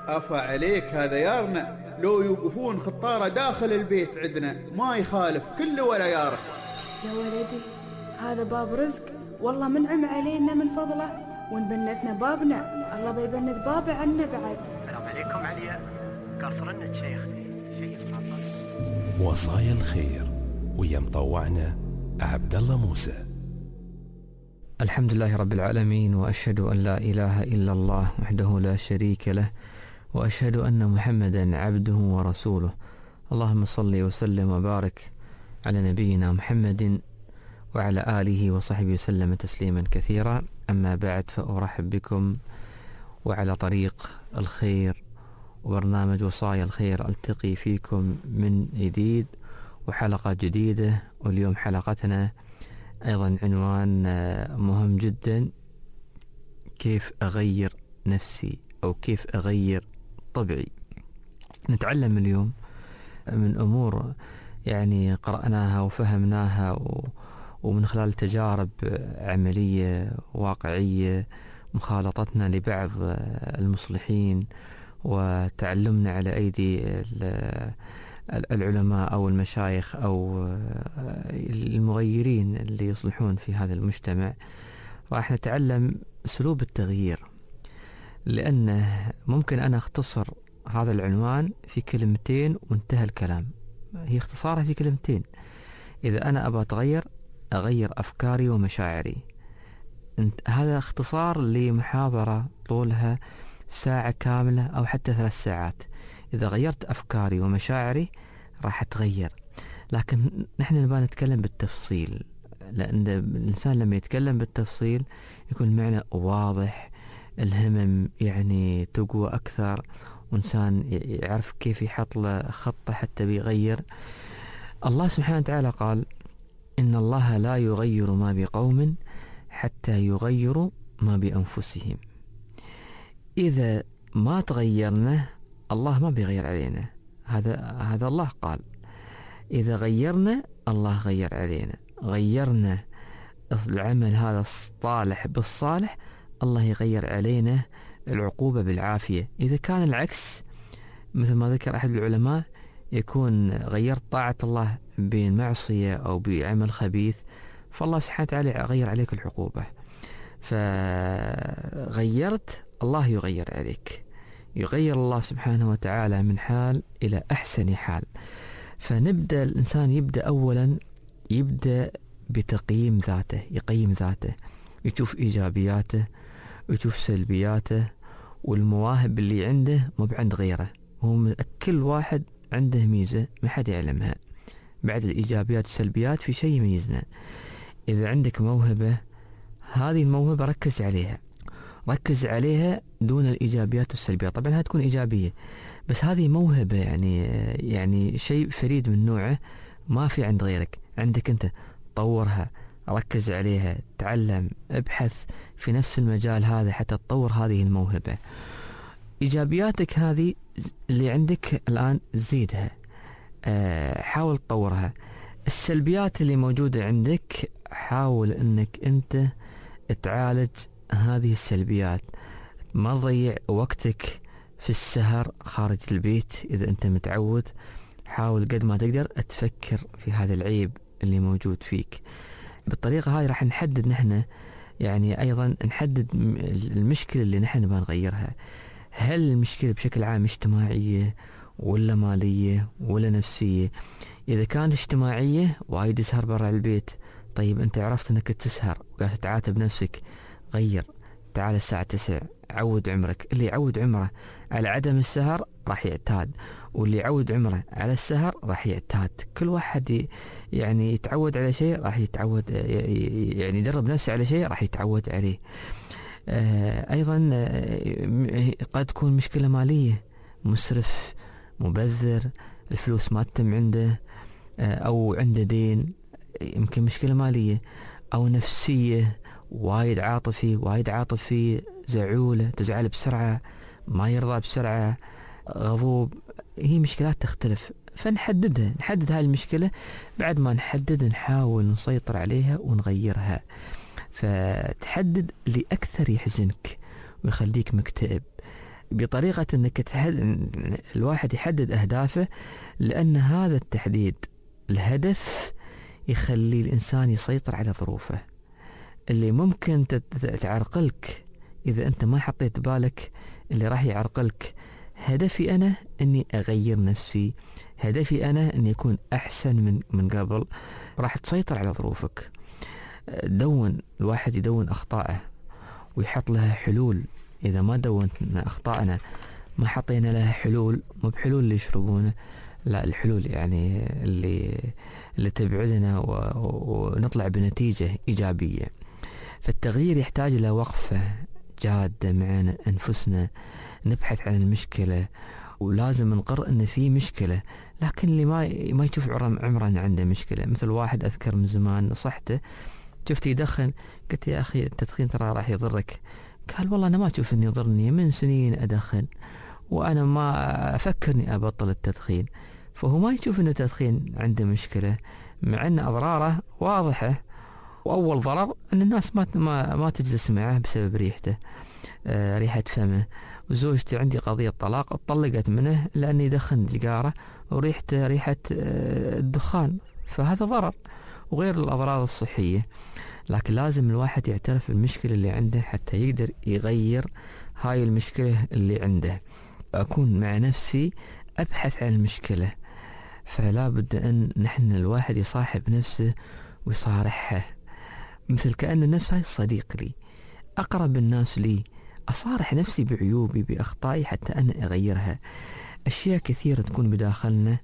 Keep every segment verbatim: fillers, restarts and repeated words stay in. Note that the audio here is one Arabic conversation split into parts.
أفا عليك هذا يارنا، لو يوقفون خطارة داخل البيت عندنا ما يخالف كله ولا يارك. يا ولدي هذا باب رزق، والله منعم علينا من فضله، ونبنتنا بابنا الله بيبند بابه عنا بعد. السلام عليكم عليا، قاصرنا شيختي شيء تفضل. وصايا الخير ويا مطوعنا عبد الله موسى. الحمد لله رب العالمين، وأشهد أن لا إله إلا الله وحده لا شريك له، وأشهد أن محمدا عبده ورسوله. اللهم صل وسلم وبارك على نبينا محمد وعلى آله وصحبه وسلم تسليما كثيرا. أما بعد، فأرحب بكم وعلى طريق الخير وبرنامج وصايا الخير ألتقي فيكم من جديد وحلقة جديدة. واليوم حلقتنا أيضا عنوان مهم جدا: كيف أغير نفسي أو كيف أغير طبعي. نتعلم اليوم من أمور يعني قرأناها وفهمناها و ومن خلال تجارب عملية واقعية، مخالطتنا لبعض المصلحين وتعلمنا على أيدي العلماء أو المشايخ أو المغيرين اللي يصلحون في هذا المجتمع. راح نتعلم أسلوب التغيير، لأنه ممكن أنا أختصر هذا العنوان في كلمتين وانتهى الكلام. هي اختصارها في كلمتين: إذا أنا أبغى أتغير أغير أفكاري ومشاعري. هذا اختصار لمحاضرة طولها ساعة كاملة أو حتى ثلاث ساعات. إذا غيرت أفكاري ومشاعري راح أتغير. لكن نحن نبغى نتكلم بالتفصيل، لأن الإنسان لما يتكلم بالتفصيل يكون المعنى واضح، الهمم يعني تقوى أكثر، وإنسان يعرف كيف يحط له خطة حتى بيغير. الله سبحانه وتعالى قال: إن الله لا يغير ما بقوم حتى يغيروا ما بأنفسهم. إذا ما تغيرنا الله ما بيغير علينا. هذا هذا الله قال. إذا غيرنا الله غير علينا. غيرنا العمل هذا الصالح بالصالح، الله يغير علينا العقوبة بالعافية. إذا كان العكس مثل ما ذكر أحد العلماء، يكون غيرت طاعة الله بين معصية أو بعمل خبيث، فالله سبحانه وتعالى يغير عليك العقوبة. فغيرت الله يغير عليك، يغير الله سبحانه وتعالى من حال إلى أحسن حال. فنبدأ الإنسان يبدأ أولا يبدأ بتقييم ذاته، يقيم ذاته، يشوف إيجابياته ويشوف سلبياته والمواهب اللي عنده مو بعند غيره. هو كل واحد عنده ميزة ما حد يعلمها. بعد الإيجابيات والسلبيات في شيء يميزنا. إذا عندك موهبة، هذه الموهبة ركز عليها، ركز عليها دون الإيجابيات والسلبيات. طبعا هتكون إيجابية، بس هذه موهبة يعني يعني شيء فريد من نوعه ما في عند غيرك. عندك أنت، طورها، ركز عليها، تعلم، ابحث في نفس المجال هذا حتى تطور هذه الموهبة. إيجابياتك هذه اللي عندك الآن زيدها، أه حاول تطورها. السلبيات اللي موجودة عندك حاول أنك أنت تعالج هذه السلبيات. ما تضيع وقتك في السهر خارج البيت. إذا أنت متعود، حاول قد ما تقدر تفكر في هذا العيب اللي موجود فيك. بالطريقة هاي راح نحدد نحن يعني أيضا نحدد المشكلة اللي نحن نبغى نغيرها. هل المشكلة بشكل عام اجتماعية ولا مالية ولا نفسية؟ إذا كانت اجتماعية، وايد تسهر برا البيت، طيب أنت عرفت أنك تسهر وقاعد تعاتب نفسك، غير، تعال الساعة تسع، عود عمرك. اللي يعود عمره على عدم السهر راح يعتاد، واللي يعود عمره على السهر راح يعتاد. كل واحد يعني يتعود على شيء راح يتعود، يعني يدرب نفسه على شيء راح يتعود عليه. آه أيضا آه قد تكون مشكلة مالية، مسرف، مبذر، الفلوس ما تتم عنده، آه أو عنده دين، يمكن مشكلة مالية. أو نفسية، وايد عاطفي، وايد عاطفي، زعولة، تزعل بسرعة، ما يرضى بسرعة، غضوب. هي مشكلات تختلف، فنحددها، نحدد هاي المشكلة. بعد ما نحدد نحاول نسيطر عليها ونغيرها. فتحدد اللي أكثر يحزنك ويخليك مكتئب، بطريقة أنك تحدد الواحد يحدد أهدافه، لأن هذا التحديد الهدف يخلي الإنسان يسيطر على ظروفه اللي ممكن تعرقلك. إذا أنت ما حطيت بالك اللي راح يعرقلك، هدفي أنا أني أغير نفسي، هدفي أنا أني أكون أحسن من من قبل، راح تسيطر على ظروفك. دون الواحد يدون أخطائه ويحط لها حلول. إذا ما دونت أخطائنا، ما حطينا لها حلول، مو بحلول اللي يشربونه، لا، الحلول يعني اللي اللي تبعدنا ونطلع بنتيجة إيجابية. فالتغيير يحتاج إلى وقفة جادة مع أنفسنا، نبحث عن المشكلة، ولازم نقر أن في مشكلة. لكن اللي ما ما يشوف عمره أن عنده مشكلة، مثل واحد أذكر من زمان نصحته، شفت يدخن، قلت يا أخي التدخين ترى راح يضرك. قال والله أنا ما أشوف أني يضرني، من سنين أدخن وأنا ما أفكر أني أبطل التدخين. فهو ما يشوف أن التدخين عنده مشكلة، مع أن أضراره واضحة. وأول ضرر أن الناس ما ما, ما تجلس معه بسبب ريحته، آه ريحة فمه. وزوجتي عندي قضية طلاق، اتطلقت منه لأنه يدخن سيجارة وريحته ريحة آه الدخان، فهذا ضرر وغير الأضرار الصحية. لكن لازم الواحد يعترف بالمشكلة اللي عنده حتى يقدر يغير هاي المشكلة اللي عنده. أكون مع نفسي أبحث عن المشكلة، فلا بد أن نحن الواحد يصاحب نفسه ويصارحها، مثل كأن النفس هاي صديق لي، أقرب الناس لي، أصارح نفسي بعيوبي بأخطائي حتى أنا أغيرها. أشياء كثيرة تكون بداخلنا،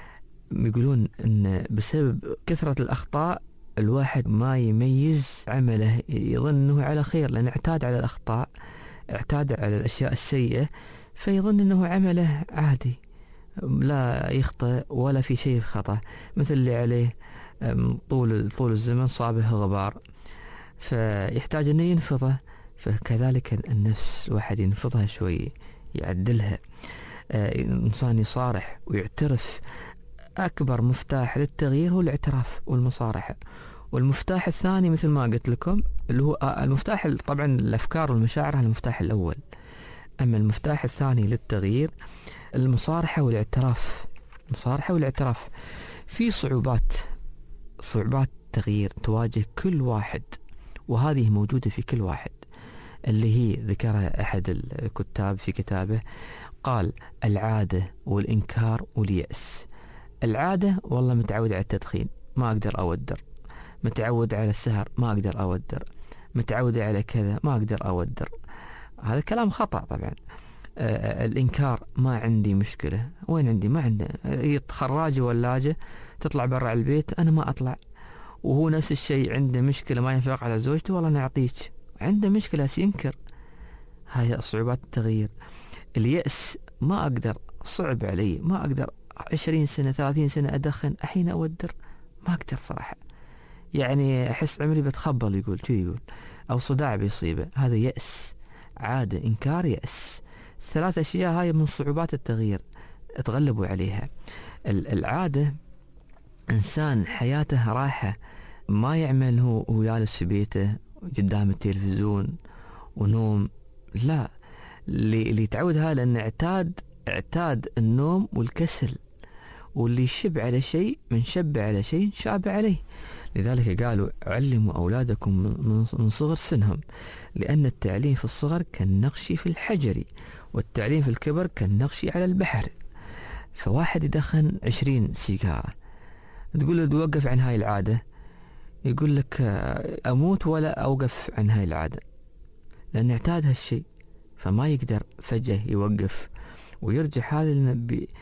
يقولون أن بسبب كثرة الأخطاء الواحد ما يميز عمله، يظن أنه على خير لأنه اعتاد على الأخطاء، اعتاد على الأشياء السيئة، فيظن أنه عمله عادي، لا يخطئ ولا في شيء خطأ، مثل اللي عليه طول طول الزمن صابه غبار فيحتاج أنه ينفضه. فكذلك النفس الواحد ينفضها شوي، يعدلها. الإنسان يصارح ويعترف. أكبر مفتاح للتغيير هو الاعتراف والمصارحة. والمفتاح الثاني مثل ما قلت لكم اللي هو المفتاح، طبعا الأفكار والمشاعر هذا المفتاح الأول، أما المفتاح الثاني للتغيير المصارحة والاعتراف. المصارحة والاعتراف. في صعوبات صعوبات تغيير تواجه كل واحد، وهذه موجودة في كل واحد، اللي هي ذكرها أحد الكتاب في كتابه، قال العادة والإنكار واليأس. العادة، والله متعود على التدخين ما أقدر أودر، متعود على السهر ما أقدر أودر، متعود على كذا ما أقدر أودر. هذا كلام خطأ طبعا. آه الإنكار، ما عندي مشكلة، وين عندي؟ ما عنده. هي خراجة ولاجة تطلع برا البيت أنا ما أطلع. وهو نفس الشيء عنده مشكلة ما ينفق على زوجته، والله نعطيك. عنده مشكلة سينكر. هاي صعوبات التغيير. اليأس، ما أقدر، صعب علي، ما أقدر عشرين سنة ثلاثين سنة أدخن، الحين أودر ما أقدر صراحة، يعني أحس عمري بتخبل، يقول شو يقول، أو صداع بيصيبه. هذا يأس. عادة، إنكار، يأس. ثلاث أشياء هاي من صعوبات التغيير، تغلبوا عليها. العادة، إنسان حياته راحة، ما يعمل هو هو جالس في بيته قدام التلفزيون ونوم، لا، اللي اللي يتعودها لأن اعتاد اعتاد النوم والكسل، واللي يشب على شيء من شب على شيء شاب عليه. لذلك قالوا علموا أولادكم من صغر سنهم، لأن التعليم في الصغر كالنقش في الحجر، والتعليم في الكبر كالنقش على البحر. فواحد يدخن عشرين سيجارة، تقول له توقف عن هاي العادة، يقول لك أموت ولا أوقف عن هاي العادة، لأن اعتاد هالشيء، فما يقدر فجأة يوقف. ويرجع هذا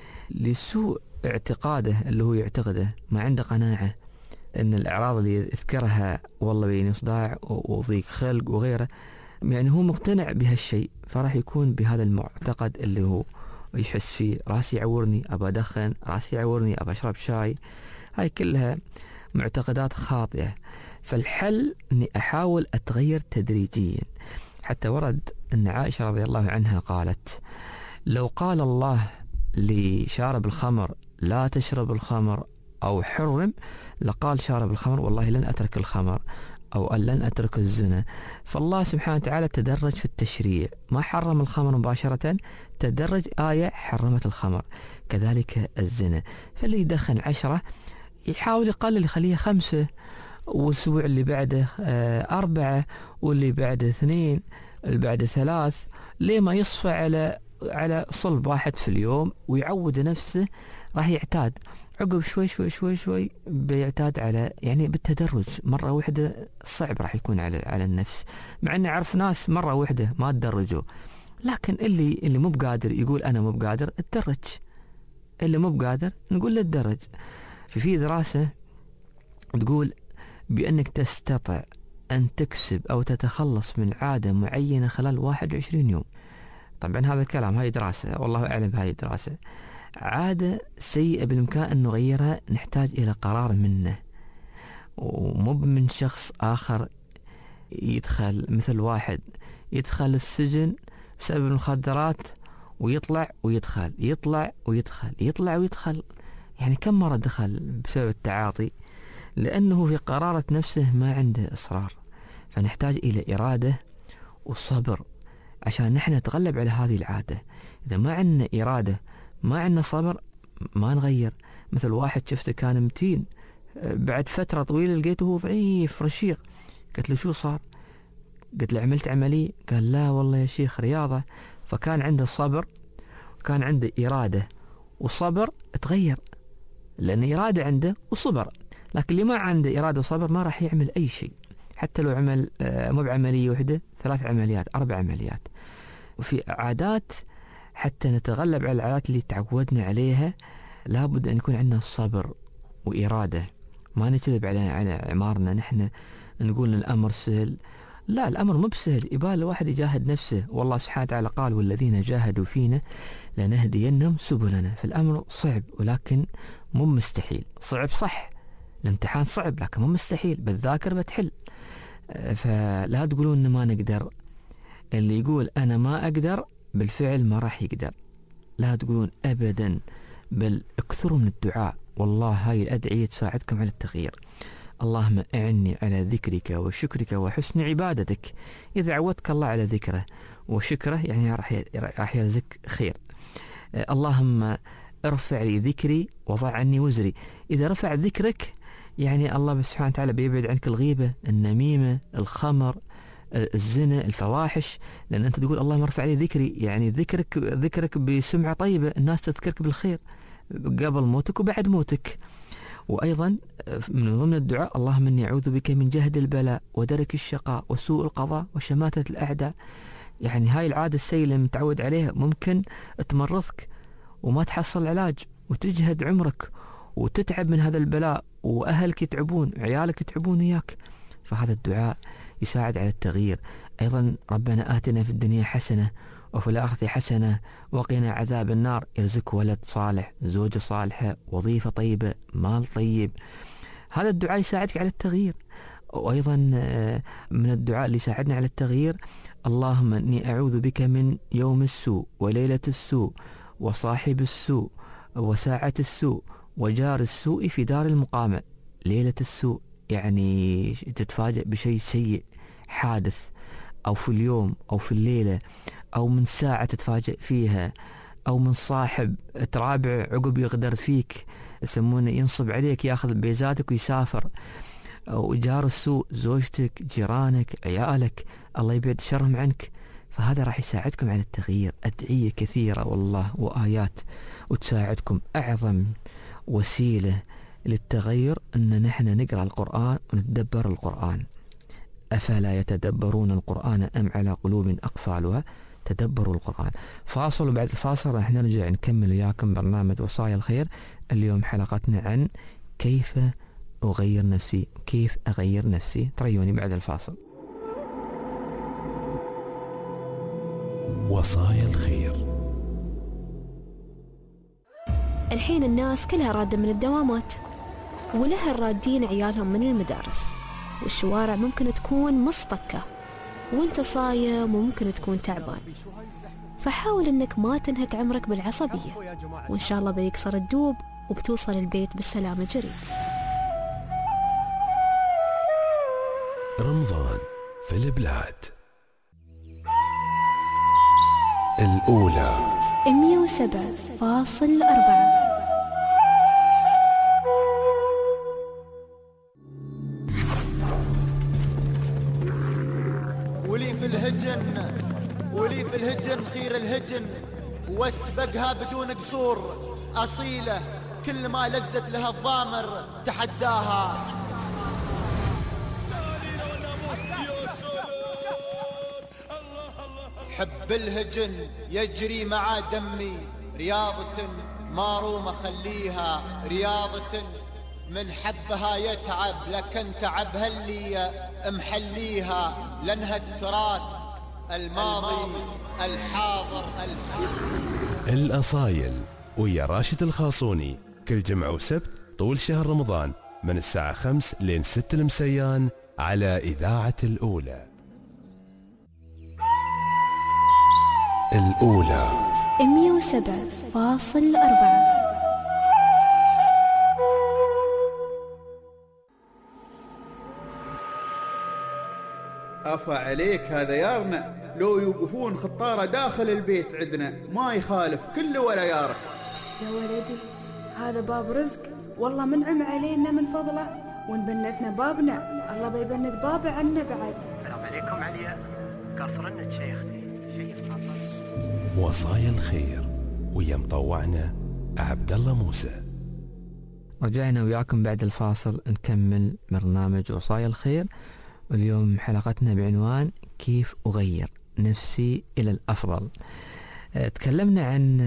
لسوء اعتقاده اللي هو يعتقده، ما عنده قناعة أن الأعراض اللي يذكرها والله بيني صداع وضيق خلق وغيره، يعني هو مقتنع بهالشيء، فراح يكون بهذا المعتقد اللي هو يحس فيه راسي يعورني أبى أدخن، راسي يعورني أبى أشرب شاي. هاي كلها معتقدات خاطئة. فالحل أني أحاول أتغير تدريجيا. حتى ورد أن عائشة رضي الله عنها قالت لو قال الله لشارب الخمر لا تشرب الخمر أو حرم، لقال شارب الخمر والله لن أترك الخمر، أو أن لن أترك الزنا. فالله سبحانه وتعالى تدرج في التشريع، ما حرم الخمر مباشرة، تدرج آية حرمت الخمر. كذلك الزنا، فاللي يدخن عشرة يحاول يقلل يخليها خمسة، والأسبوع اللي بعده أربعة، واللي بعده اثنين، اللي بعده ثلاث، ليه ما يصفى على على صلب واحد في اليوم ويعود نفسه، راح يعتاد. عقب شوي شوي شوي شوي بيعتاد على، يعني بالتدرج. مرة واحدة صعب راح يكون على على النفس، مع اني اعرف ناس مرة واحدة ما تدرجوا، لكن اللي اللي مو بقادر يقول انا مو بقادر اتدرج، اللي مو بقادر نقول له اتدرج. في في دراسة تقول بأنك تستطيع أن تكسب أو تتخلص من عادة معينة خلال واحد وعشرين يوم. طبعا هذا الكلام، هاي دراسة والله أعلم بهاي الدراسة. عادة سيئة بالإمكان أن نغيرها نحتاج إلى قرار منه، ومو من شخص آخر يدخل. مثل واحد يدخل السجن بسبب المخدرات ويطلع ويدخل، يطلع ويدخل، يطلع ويدخل، يعني كم مرة دخل بسبب التعاطي؟ لأنه في قرارة نفسه ما عنده إصرار. فنحتاج إلى إرادة وصبر عشان نحن نتغلب على هذه العادة. إذا ما عندنا إرادة، ما عندنا صبر، ما نغير. مثل واحد شفته كان متين، بعد فترة طويلة لقيته ضعيف رشيق، قلت له شو صار؟ قلت له عملت عملية. قال لا والله يا شيخ رياضة. فكان عنده صبر، وكان عنده إرادة وصبر، تغير. لأن إرادة عنده وصبر. لكن اللي ما عنده إرادة وصبر ما راح يعمل أي شيء، حتى لو عمل مو بعملية واحدة، ثلاث عمليات، أربع عمليات. وفي عادات حتى نتغلب على العادات اللي تعودنا عليها لابد أن يكون عندنا صبر وإرادة. ما نكذب على على عمارنا نحن نقول الأمر سهل. لا، الأمر مو بسهل، يبال الواحد يجاهد نفسه. والله سبحانه وتعالى قال والذين جاهدوا فينا لنهدينهم سبلنا. فالأمر صعب ولكن مو مستحيل. صعب صح، الامتحان صعب لكن مو مستحيل، بالذاكر بتحل. فلا تقولون إن ما نقدر. اللي يقول أنا ما أقدر بالفعل ما راح يقدر. لا تقولون أبدا، بل اكثروا من الدعاء. والله هاي الأدعية تساعدكم على التغيير. اللهم أعني على ذكرك وشكرك وحسن عبادتك. إذا عودك الله على ذكره وشكره يعني راح راح يرزقك خير. اللهم ارفع لي ذكري وضع عني وزري. إذا رفع ذكرك يعني الله سبحانه وتعالى بيبعد عنك الغيبة، النميمة، الخمر، الزنا، الفواحش. لأن أنت تقول اللهم ارفع لي ذكري، يعني ذكرك ذكرك بسمعة طيبة، الناس تذكرك بالخير قبل موتك وبعد موتك. وأيضا من ضمن الدعاء اللهم إني أعوذ بك من جهد البلاء ودرك الشقاء وسوء القضاء وشماتة الأعداء. يعني هاي العادة السيئة اللي متعود عليها ممكن تمرضك وما تحصل علاج، وتجهد عمرك وتتعب من هذا البلاء، وأهلك يتعبون، عيالك يتعبون وياك. فهذا الدعاء يساعد على التغيير. أيضا ربنا آتنا في الدنيا حسنة وفي الآخرة حسنة وقنا عذاب النار. يرزق ولد صالح، زوجة صالحة، وظيفة طيبة، مال طيب. هذا الدعاء يساعدك على التغيير. وأيضا من الدعاء اللي يساعدنا على التغيير اللهم إني أعوذ بك من يوم السوء وليلة السوء وصاحب السوء وساعة السوء وجار السوء في دار المقامة. ليلة السوء يعني تتفاجأ بشيء سيء حادث، أو في اليوم أو في الليلة، أو من ساعة تتفاجأ فيها، أو من صاحب ترابع عقب يغدر فيك، يسمونه ينصب عليك، ياخذ بيزاتك ويسافر. أو جار السوء زوجتك، جيرانك، عيالك، الله يبعد شرهم عنك. فهذا راح يساعدكم على التغيير. أدعية كثيرة والله وآيات وتساعدكم. أعظم وسيلة للتغير أن نحن نقرأ القرآن ونتدبر القرآن. أفلا يتدبرون القرآن أم على قلوب أقفالها. تدبروا القرآن. فاصل، وبعد الفاصل راح نرجع نكمل وياكم برنامج وصايا الخير. اليوم حلقتنا عن كيف أغير نفسي، كيف أغير نفسي. تريوني بعد الفاصل. وصايا الخير. الحين الناس كلها رادة من الدوامات، ولها الرادين عيالهم من المدارس، والشوارع ممكن تكون مصطكة، وانت صايم وممكن تكون تعبان. فحاول انك ما تنهك عمرك بالعصبية، وان شاء الله بيكسر الدوب وبتوصل البيت بالسلامة جريء. رمضان في البلاد. الأولى مية وسبعة فاصل أربعة. ولي في الهجن ولي في الهجن خير الهجن، واسبقها بدون قصور أصيلة، كل ما لزت لها الضامر تحداها. حب الهجن يجري مع دمي، رياضة ما روم خليها رياضة، من حبها يتعب لكن تعبها اللي محليها، لأنها التراث الماضي الحاضر الحاضر. الأصايل ويا راشد الخاصوني كل جمعة وسبت طول شهر رمضان من الساعة خمس لين ست المسيان على إذاعة الأولى. الأولى مية وسبعة فاصل أربعة. أفا عليك هذا يارنا، لو يوقفون خطارة داخل البيت عندنا ما يخالف كل ولا يارك. يا ولدي هذا باب رزق، والله منعم علينا من فضله، ونبنتنا بابنا الله بيبنت بابه عنا بعد. السلام عليكم عليا، قصرنا شيختي شيء خاص. وصايا الخير ويا مطوعنا عبد الله موسى. رجعنا وياكم بعد الفاصل نكمل برنامج وصايا الخير، واليوم حلقتنا بعنوان كيف أغير نفسي إلى الأفضل. تكلمنا عن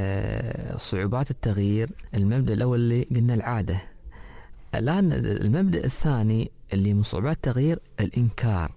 صعوبات التغيير. المبدأ الأول اللي قلنا العادة. الآن المبدأ الثاني اللي من صعوبات التغيير الإنكار،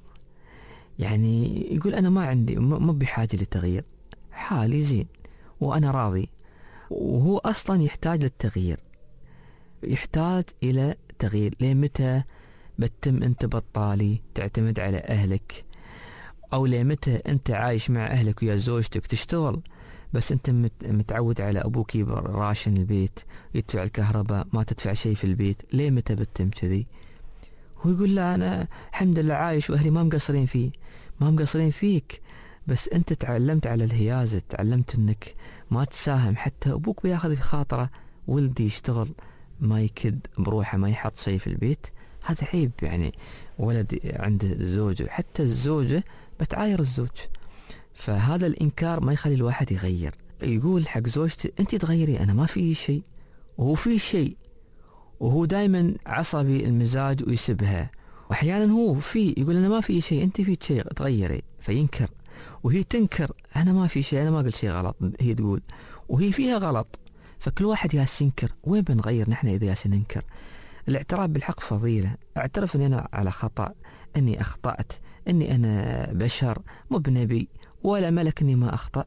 يعني يقول أنا ما عندي ما بحاجة للتغيير، حالي زين وأنا راضي، وهو أصلا يحتاج للتغيير، يحتاج إلى تغيير. لمتى بتم أنت بطالي تعتمد على أهلك؟ أو لمتى أنت عايش مع أهلك ويا زوجتك تشتغل بس أنت متعود على أبوك راشن البيت، يدفع الكهرباء ما تدفع شيء في البيت؟ ليه متى بتم كذي؟ هو يقول لا أنا الحمد لله عايش وأهلي ما مقصرين فيه. ما مقصرين فيك، بس أنت تعلمت على الهيازة، تعلمت أنك ما تساهم. حتى أبوك بياخذ في خاطره ولدي يشتغل ما يكد بروحه، ما يحط شيء في البيت، هذا عيب. يعني ولد عنده زوجه، حتى الزوجة بتعاير الزوج. فهذا الإنكار ما يخلي الواحد يغير. يقول حق زوجته أنت تغيري، أنا ما في شيء وهو في شيء، وهو دايما عصبي المزاج ويسبها. وأحيانا هو في يقول أنا ما في شيء، أنت في شيء تغيري، فينكر. وهي تنكر أنا ما في شيء، أنا ما قلت شيء غلط، هي تقول وهي فيها غلط. فكل واحد ياس ينكر. وين بنغير نحن إذا ياس ننكر؟ الاعتراف بالحق فضيلة. اعترف أني أنا على خطأ، أني أخطأت، أني أنا بشر مو بنبي ولا ملك أني ما أخطأ.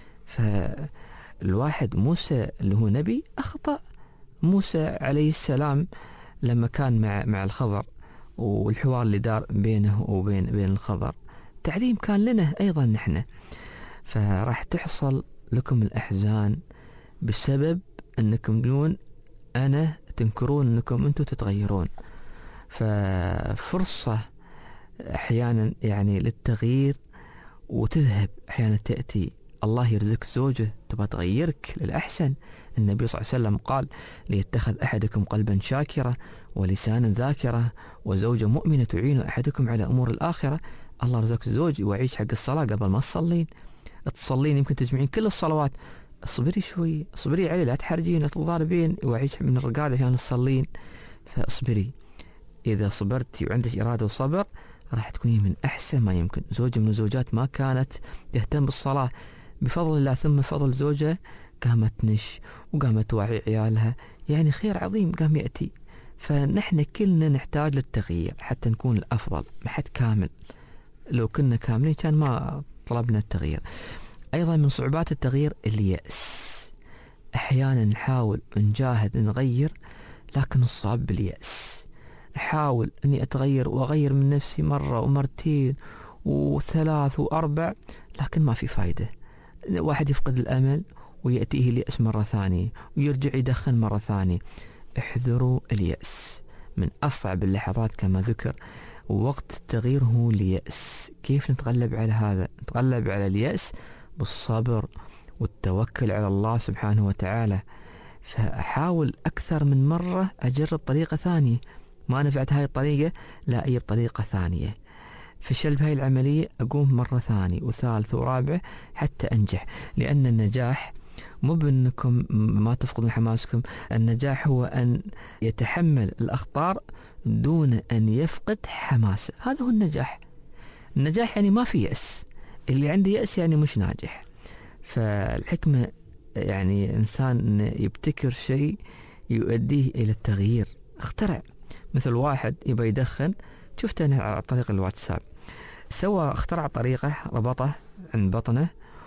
فالواحد موسى اللي هو نبي أخطأ. موسى عليه السلام لما كان مع مع الخضر والحوار اللي دار بينه وبين بين الخضر تعليم كان لنا أيضا نحن. فراح تحصل لكم الأحزان بسبب أنكم دون أنا تنكرون أنكم أنتم تتغيرون. ففرصة أحيانا يعني للتغيير وتذهب، أحيانا تأتي الله يرزق زوجة تبغى تغيرك للأحسن. النبي صلى الله عليه وسلم قال ليتخذ أحدكم قلبا شاكرا ولسانا ذاكرا وزوجة مؤمنة تعين أحدكم على أمور الآخرة. الله رزقك زوج ويعيش حق الصلاة قبل ما تصلين. تصلين يمكن تجمعين كل الصلوات، اصبري شوي، اصبري عليه، لا تحرجين لا تضاربين، وعيش من الرقاد عشان تصلين. فاصبري، إذا صبرتي وعندك إرادة وصبر راح تكوني من أحسن ما يمكن. زوجة من الزوجات ما كانت تهتم بالصلاة، بفضل الله ثم فضل زوجة قامت نش وقامت توعي عيالها، يعني خير عظيم قام يأتي. فنحن كلنا نحتاج للتغيير حتى نكون الأفضل. ما حد كامل، لو كنا كاملين كان ما طلبنا التغيير. أيضا من صعوبات التغيير اليأس. أحيانا نحاول نجاهد نغير لكن نصاب باليأس. أحاول أني أتغير وأغير من نفسي مرة ومرتين وثلاث وأربع لكن ما في فايدة. واحد يفقد الأمل ويأتيه اليأس مرة ثانية ويرجع يدخن مرة ثانية. احذروا اليأس، من أصعب اللحظات كما ذكر ووقت التغيير هو اليأس. كيف نتغلب على هذا؟ نتغلب على اليأس بالصبر والتوكل على الله سبحانه وتعالى. فأحاول أكثر من مرة أجرب طريقة ثانية، ما نفعت هاي الطريقة، لا أجيب طريقة ثانية. فشل بهاي العملية أقوم مرة ثانية وثالث ورابعة حتى أنجح. لأن النجاح مو بأنكم ما تفقدون حماسكم، النجاح هو أن يتحمل الأخطار دون أن يفقد حماسه، هذا هو النجاح. النجاح يعني ما في يأس، اللي عنده يأس يعني مش ناجح. فالحكمة يعني إنسان يبتكر شيء يؤديه إلى التغيير. اخترع، مثل واحد يبغى يدخن، شفت أنا على طريق الواتساب سوى اخترع طريقة ربطه عند بطنه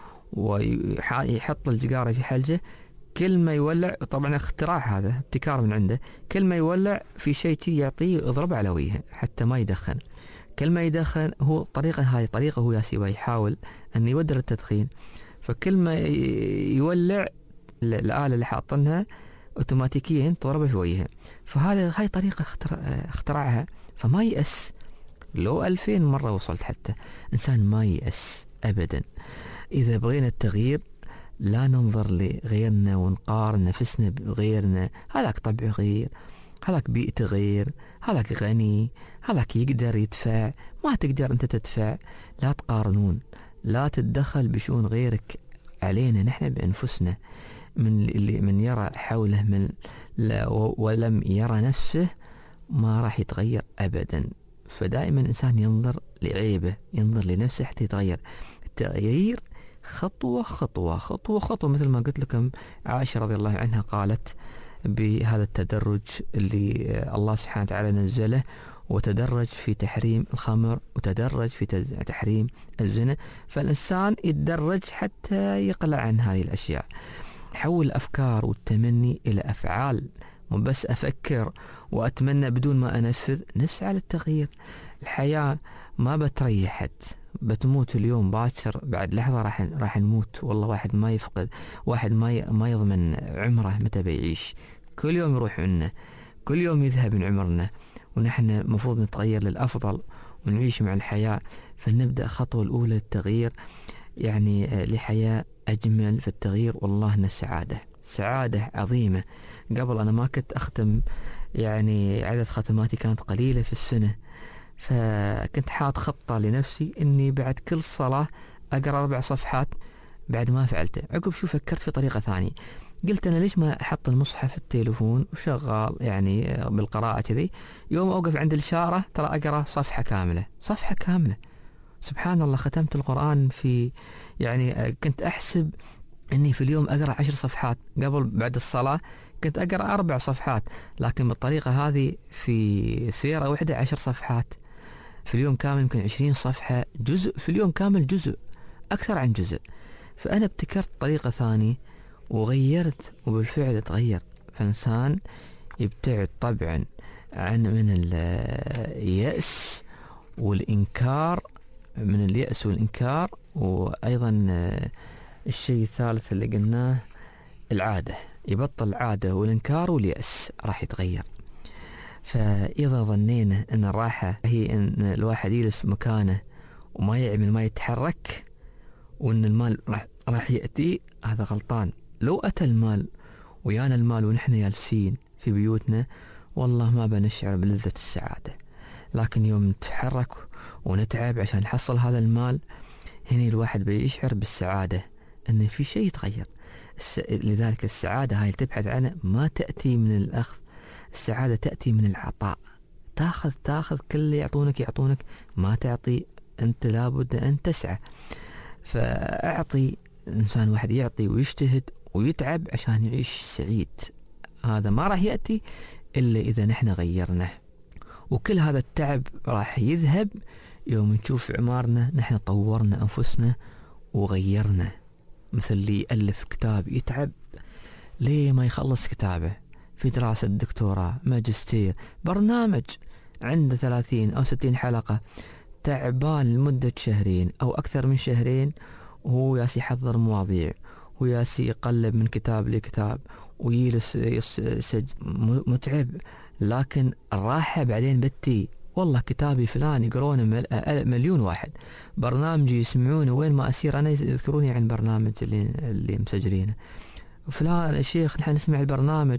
ويحط الجقارة في حلجه، كل ما يولع، طبعا اختراع هذا ابتكار من عنده، كل ما يولع في شيء يعطيه يضرب على وجهه حتى ما يدخن. كل ما يدخن هو طريقة هاي طريقة هو ياسيبا يحاول أن يودر التدخين، فكل ما يولع الآلة اللي حاطنها اوتوماتيكيا تضربه في وجهه. فهذا هاي طريقة اخترعها، فما يأس. لو ألفين مرة وصلت حتى إنسان ما يأس أبدا. إذا بغينا التغيير لا ننظر لغيرنا ونقارن نفسنا بغيرنا، هذاك طبع غير، هذاك بيئته غير، هذاك غني، هذاك يقدر يدفع، ما تقدر أنت تدفع. لا تقارنون، لا تتدخل بشؤون غيرك، علينا نحن بأنفسنا. من اللي من يرى حوله من لا ولم يرى نفسه ما راح يتغير أبدا. فدائما الإنسان ينظر لعيبه، ينظر لنفسه حتى يتغير. التغيير خطوة خطوة خطوة خطوة، مثل ما قلت لكم عائشة رضي الله عنها قالت بهذا التدرج اللي الله سبحانه وتعالى نزله، وتدرج في تحريم الخمر وتدرج في تحريم الزنا. فالإنسان يتدرج حتى يقلع عن هذه الأشياء. حول الأفكار والتمني إلى أفعال، مو بس أفكر وأتمنى بدون ما أنفذ. نسعى للتغيير. الحياة ما بتريح حد، بتموت اليوم باكر، بعد لحظة راح راح نموت. والله واحد ما يفقد، واحد ما ما يضمن عمره متى بيعيش. كل يوم يروح عنا، كل يوم يذهب من عمرنا، ونحن مفروض نتغير للأفضل ونعيش مع الحياة. فنبدأ خطوة الأولى للتغيير، يعني لحياة أجمل في التغيير. والله إنها سعادة، سعادة عظيمة. قبل أنا ما كنت أختم، يعني عدد ختماتي كانت قليلة في السنة، فكنت حاط خطة لنفسي إني بعد كل صلاة أقرأ أربع صفحات. بعد ما فعلته، عقب شو فكرت في طريقة ثانية، قلت أنا ليش ما أحط المصحف في التليفون وشغال يعني بالقراءة كذي، يوم أوقف عند الإشارة ترى أقرأ صفحة كاملة، صفحة كاملة. سبحان الله، ختمت القرآن في، يعني كنت أحسب أني في اليوم أقرأ عشر صفحات، قبل بعد الصلاة كنت أقرأ أربع صفحات، لكن بالطريقة هذه في سيرة واحدة عشر صفحات في اليوم كامل، يمكن عشرين صفحة، جزء في اليوم كامل، جزء أكثر عن جزء. فأنا ابتكرت طريقة ثانية وغيرت، وبالفعل تغير. فالإنسان يبتعد طبعا عن من اليأس والإنكار، من اليأس والإنكار. وأيضا الشيء الثالث اللي قلناه العادة، يبطل العادة والإنكار واليأس، راح يتغير. فإذا ظنينا أن الراحة هي أن الواحد يجلس مكانه وما يعمل ما يتحرك، وأن المال راح راح يأتي، هذا غلطان. لو أتى المال ويانا المال ونحن جالسين في بيوتنا، والله ما بنشعر بلذة السعادة. لكن يوم نتحرك ونتعب عشان نحصل هذا المال، هنا الواحد بيشعر بالسعادة، أن في شيء يتغير. الس... لذلك السعادة هاي تبحث عنها ما تأتي من الأخذ، السعادة تأتي من العطاء. تاخذ تاخذ كل اللي يعطونك يعطونك، ما تعطي أنت لابد أن تسعى. فأعطي، إنسان واحد يعطي ويجتهد ويتعب عشان يعيش سعيد. هذا ما راح يأتي إلا إذا نحن غيرناه. وكل هذا التعب راح يذهب يوم نشوف عمارنا نحن طورنا أنفسنا وغيرنا. مثل اللي يألف كتاب يتعب ليه ما يخلص كتابه في دراسة دكتوراه، ماجستير، برنامج عنده ثلاثين أو ستين حلقة، تعبان لمدة شهرين أو أكثر من شهرين، وهو ياسي يحضر مواضيع، وياسي يقلب من كتاب لكتاب، ويجلس متعب. لكن الراحة بعدين بتي والله كتابي فلان يقرونه مل... مليون واحد، برنامجي يسمعونه وين ما أسير أنا يذكروني عن برنامج اللي, اللي مسجلينه، فلان الشيخ نحن نسمع البرنامج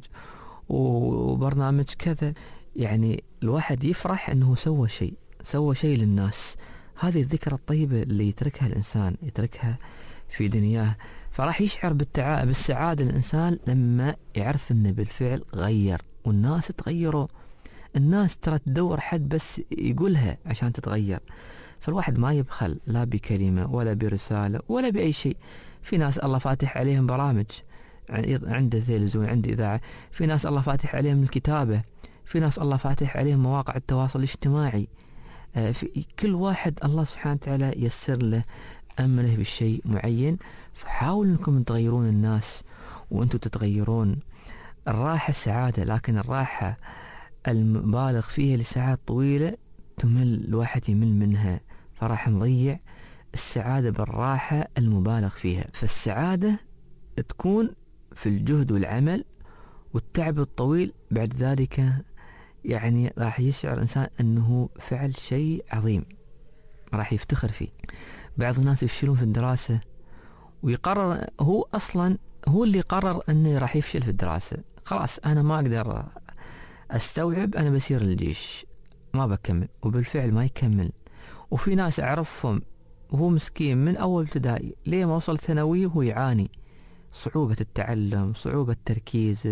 وبرنامج كذا. يعني الواحد يفرح أنه سوى شيء سوى شيء للناس. هذه الذكرى الطيبة اللي يتركها الإنسان يتركها في دنياه، فراح يشعر بالتع... بالسعادة الإنسان لما يعرف أنه بالفعل غير والناس تغيروا. الناس ترى تدور حد بس يقولها عشان تتغير، فالواحد ما يبخل لا بكلمة ولا برسالة ولا بأي شيء. في ناس الله فاتح عليهم برامج، عنده تلفزيون، عنده إذاعة، في ناس الله فاتح عليهم الكتابة، في ناس الله فاتح عليهم مواقع التواصل الاجتماعي. في كل واحد الله سبحانه وتعالى يسر له أمره بالشيء معين، فحاولوا أنكم تغيرون الناس وأنتم تتغيرون. الراحة سعادة، لكن الراحة المبالغ فيها لساعات طويلة تمل، الواحد يمل منها، فراح نضيع السعادة بالراحة المبالغ فيها. فالسعادة تكون في الجهد والعمل والتعب الطويل، بعد ذلك يعني راح يشعر الإنسان أنه فعل شيء عظيم راح يفتخر فيه. بعض الناس يفشلون في الدراسة ويقرر هو أصلا هو اللي قرر أنه راح يفشل في الدراسة، خلاص أنا ما أقدر أستوعب، أنا بسير الجيش ما بكمل، وبالفعل ما يكمل. وفي ناس أعرفهم وهو مسكين من أول ابتدائي ليه ما وصل ثانوي وهو يعاني صعوبة التعلم، صعوبة التركيز،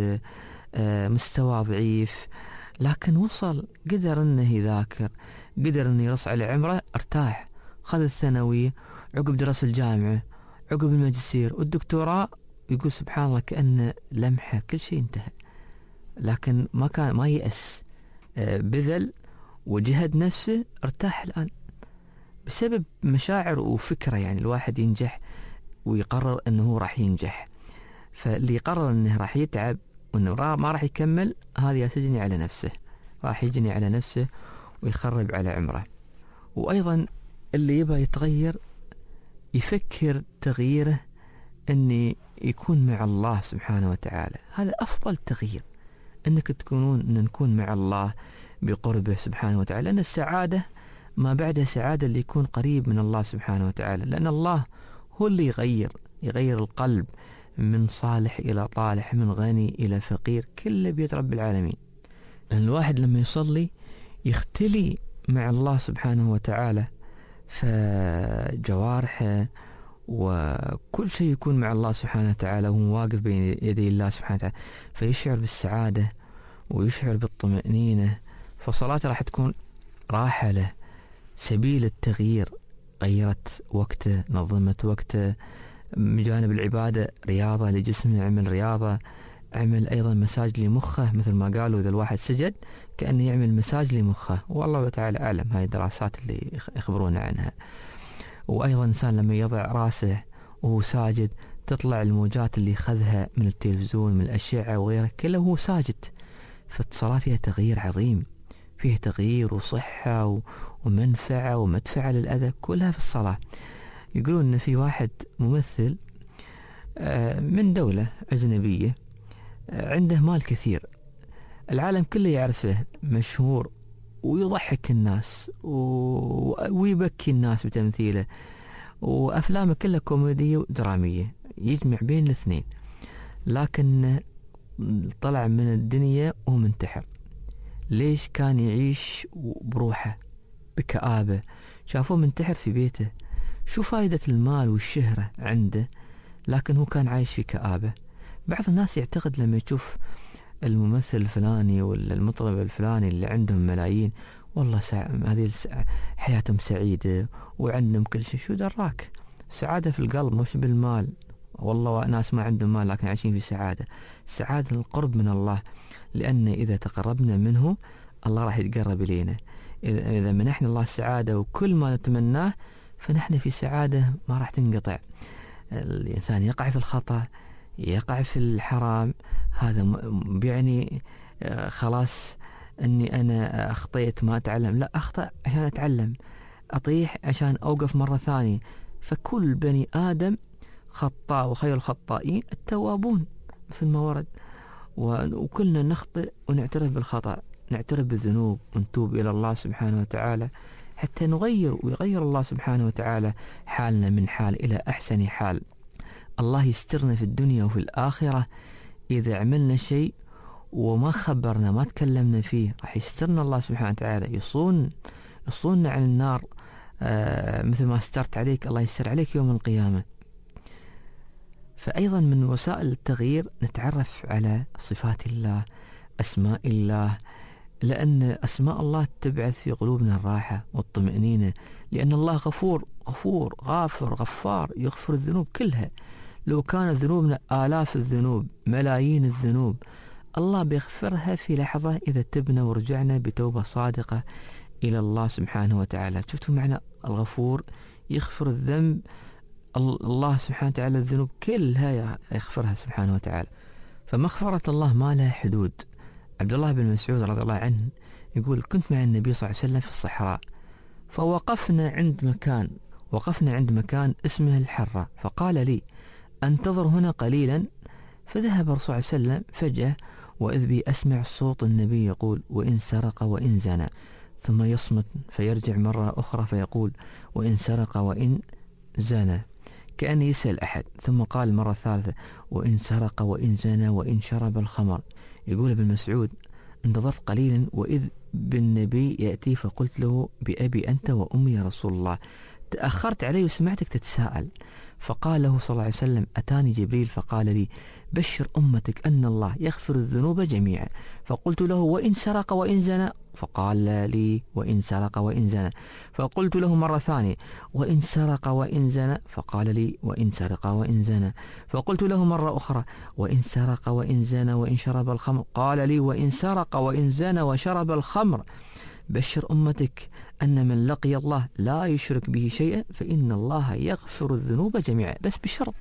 مستوى ضعيف، لكن وصل، قدر أنه يذاكر، قدر أنه يرص على عمره، ارتاح، خذ الثانوية، عقب درس الجامعة، عقب الماجستير والدكتوراه، يقول سبحان الله كأنه لمحة كل شيء انتهى. لكن ما كان ما يأس، بذل وجهد نفسه، ارتاح الآن بسبب مشاعر وفكرة. يعني الواحد ينجح ويقرر أنه راح ينجح، فاللي يقرر أنه راح يتعب وأنه ما راح يكمل، هذا يسجني على نفسه، راح يجني على نفسه ويخرب على عمره. وأيضا اللي يبغى يتغير يفكر تغييره أني يكون مع الله سبحانه وتعالى، هذا أفضل تغيير، أنك تكونون أن نكون مع الله بقربه سبحانه وتعالى، لأن السعادة ما بعدها سعادة اللي يكون قريب من الله سبحانه وتعالى، لأن الله هو اللي يغير يغير القلب من صالح إلى طالح، من غني إلى فقير، كله بيد رب العالمين. لأن الواحد لما يصلي يختلي مع الله سبحانه وتعالى، فجوارحه وكل شيء يكون مع الله سبحانه وتعالى وهو واقف بين يدي الله سبحانه وتعالى، فيشعر بالسعادة ويشعر بالطمأنينة. فصلاته راح تكون راحة له، سبيل التغيير، غيرت وقته، نظمت وقته، بجانب العبادة رياضة لجسمه، عمل رياضة، عمل أيضا مساج لمخه، مثل ما قالوا إذا الواحد سجد كأنه يعمل مساج لمخه، والله تعالى أعلم، هاي الدراسات اللي يخبرون عنها. وأيضا إنسان لما يضع راسه وهو ساجد تطلع الموجات اللي خذها من التلفزيون من الأشعة وغيره كله وهو ساجد. فالصلاة فيها تغيير عظيم، فيها تغيير وصحة ومنفعة ومدفعة للأذى، كلها في الصلاة. يقولون إن في واحد ممثل من دولة أجنبية عنده مال كثير، العالم كله يعرفه، مشهور ويضحك الناس ويبكي الناس بتمثيله، وأفلامه كلها كوميدية ودرامية، يجمع بين الاثنين. لكن طلع من الدنيا وهو منتحر. ليش؟ كان يعيش بروحه بكآبة، شافوه منتحر في بيته. شو فائدة المال والشهرة عنده؟ لكن هو كان عايش في كآبة. بعض الناس يعتقد لما يشوف الممثل الفلاني ولا المطرب الفلاني اللي عندهم ملايين، والله سع... هذه السع... حياتهم سعيدة وعندهم كل شيء. شو دراك؟ سعادة في القلب مش بالمال. والله ناس ما عندهم مال لكن عايشين في سعادة. سعادة القرب من الله، لأن إذا تقربنا منه الله راح يتقرب إلينا. إذا منحنا الله السعادة وكل ما نتمناه فنحن في سعادة ما راح تنقطع. الإنسان يقع في الخطأ، يقع في الحرام، هذا يعني خلاص أني أنا أخطيت ما أتعلم، لا، أخطأ عشان أتعلم، أطيح عشان أوقف مرة ثانية. فكل بني آدم خطاء وخير الخطائين التوابون، مثل ما ورد، وكلنا نخطئ ونعترف بالخطأ، نعترف بالذنوب ونتوب إلى الله سبحانه وتعالى حتى نغير ويغير الله سبحانه وتعالى حالنا من حال إلى أحسن حال. الله يسترنا في الدنيا وفي الآخرة. إذا عملنا شيء وما خبرنا ما تكلمنا فيه راح يسترنا الله سبحانه وتعالى، يصون يصوننا عن النار. آه مثل ما استرت عليك الله يستر عليك يوم القيامة. فأيضا من وسائل التغيير نتعرف على صفات الله، أسماء الله، لأن أسماء الله تبعث في قلوبنا الراحة والطمأنينة، لأن الله غفور غفور غافر غفار يغفر الذنوب كلها. لو كانت ذنوبنا آلاف الذنوب ملايين الذنوب الله بيغفرها في لحظة إذا تبنا ورجعنا بتوبة صادقة إلى الله سبحانه وتعالى. شفتوا معنى الغفور؟ يغفر الذنب الله سبحانه وتعالى، الذنوب كلها يغفرها سبحانه وتعالى. فمغفرة الله ما لها حدود. عبد الله بن مسعود رضي الله عنه يقول كنت مع النبي صلى الله عليه وسلم في الصحراء، فوقفنا عند مكان وقفنا عند مكان اسمه الحرة، فقال لي انتظر هنا قليلا. فذهب الرسول صلى الله عليه وسلم. فجأة وإذ بي أسمع صوت النبي يقول وإن سرق وإن زنى، ثم يصمت فيرجع مرة أخرى فيقول وإن سرق وإن زنى، كأن يسأل أحد. ثم قال مرة ثالثة وإن سرق وإن زنى وإن شرب الخمر. يقول ابن مسعود انتظرت قليلا وإذ بالنبي يأتي فقلت له بأبي أنت وأمي يا رسول الله، تأخرت علي وسمعتك تتساءل. فقال له صلى الله عليه وسلم أتاني جبريل فقال لي بشر أمتك أن الله يغفر الذنوب جميعا. فقلت له وإن سرق وإن زنى، فقال لي وإن سرق وإن زنى. فقلت له مرة ثانية وإن سرق وإن زنى، فقال لي وإن سرق وإن زنى. فقلت له مرة أخرى وإن سرق وإن زنى وإن شرب الخمر، قال لي وإن سرق وإن زنى وشرب الخمر بشر أمتك أن من لقي الله لا يشرك به شيئا فإن الله يغفر الذنوب جميعا، بس بشرط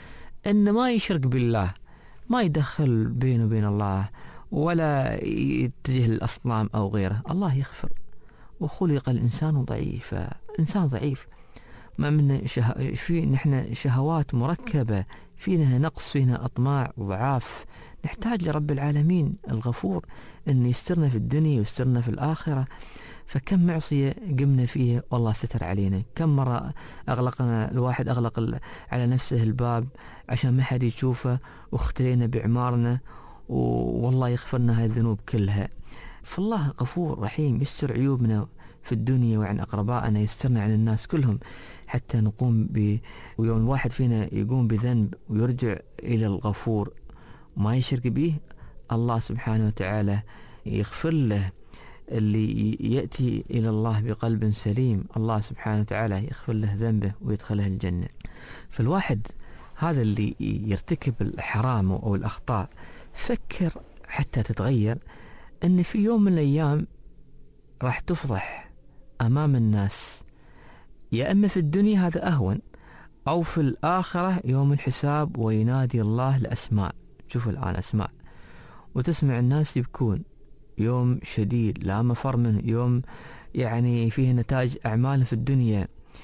أن ما يشرك بالله، ما يدخل بينه وبين الله ولا يتجه للأصنام أو غيره. الله يغفر. وخلق الإنسان ضعيفا، إنسان ضعيف، ما من شه... في نحن شهوات مركبة، فينا نقص، فينا أطماع وضعاف، نحتاج لرب العالمين الغفور أن يسترنا في الدنيا ويسترنا في الآخرة. فكم معصية قمنا فيها والله ستر علينا، كم مرة أغلقنا الواحد أغلق على نفسه الباب عشان ما حد يشوفه واختلينا بعمارنا والله يغفرنا هاي الذنوب كلها. فالله غفور رحيم يستر عيوبنا في الدنيا وعن أقربائنا، يسترنا عن الناس كلهم حتى نقوم ب ويوم الواحد فينا يقوم بذنب ويرجع إلى الغفور ما يشرك به، الله سبحانه وتعالى يغفر له. اللي يأتي إلى الله بقلب سليم الله سبحانه وتعالى يغفر له ذنبه ويدخله الجنة. فالواحد هذا اللي يرتكب الحرام أو الأخطاء فكر حتى تتغير أن في يوم من الأيام راح تفضح أمام الناس، يا أما في الدنيا هذا أهون أو في الآخرة يوم الحساب وينادي الله لأسماء. شوفوا الآن أسماء وتسمع الناس يبكون، يوم شديد لا مفر منه، يوم يعني فيه نتائج أعمال في الدنيا.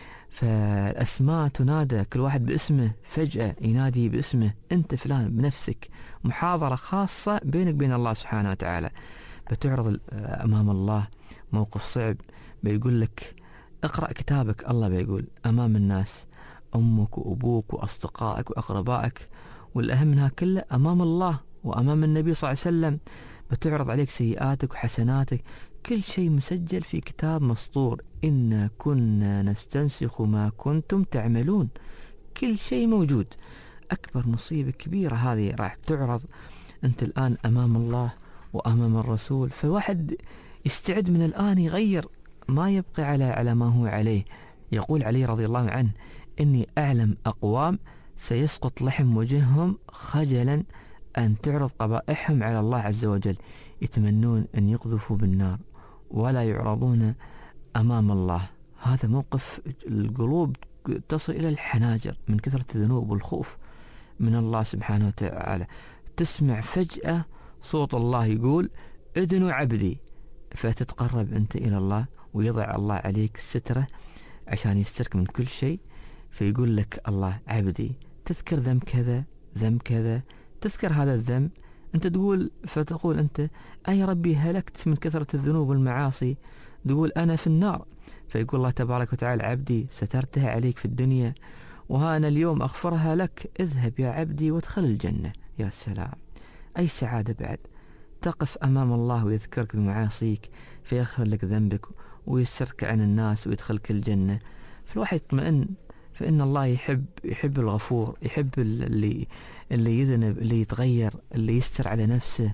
فالأسماء تنادى كل واحد باسمه، فجأة ينادي باسمه أنت فلان بنفسك، محاضرة خاصة بينك بين الله سبحانه وتعالى. بتعرض أمام الله موقف صعب، بيقول لك اقرأ كتابك، الله بيقول أمام الناس أمك وأبوك وأصدقائك وأقربائك، والأهم منها كله أمام الله وأمام النبي صلى الله عليه وسلم. بتعرض عليك سيئاتك وحسناتك، كل شيء مسجل في كتاب مسطور، إنا كنا نستنسخ ما كنتم تعملون، كل شيء موجود. أكبر مصيبة كبيرة هذه راح تعرض أنت الآن أمام الله وأمام الرسول. فواحد يستعد من الآن يغير، ما يبقى على على ما هو عليه. يقول علي رضي الله عنه إني أعلم أقوام سيسقط لحم وجههم خجلا أن تعرض قبائحهم على الله عز وجل، يتمنون أن يقذفوا بالنار ولا يعرضون أمام الله. هذا موقف القلوب تصل إلى الحناجر من كثرة الذنوب والخوف من الله سبحانه وتعالى. تسمع فجأة صوت الله يقول ادنوا عبدي، فتتقرب أنت إلى الله ويضع الله عليك سترة عشان يسترك من كل شيء. فيقول لك الله عبدي تذكر ذنب كذا ذنب كذا، تذكر هذا الذنب أنت تقول فتقول أنت أي ربي هلكت من كثرة الذنوب والمعاصي، تقول أنا في النار، فيقول الله تبارك وتعالى عبدي سترتها عليك في الدنيا وها أنا اليوم أغفرها لك، اذهب يا عبدي وادخل الجنة. يا سلام، أي سعادة بعد، تقف أمام الله ويذكرك بمعاصيك فيغفر لك ذنبك ويسرك عن الناس ويدخلك الجنة. فالواحد يطمئن، فإن الله يحب يحب الغفور، يحب اللي اللي يذنب، اللي يتغير، اللي يستر على نفسه.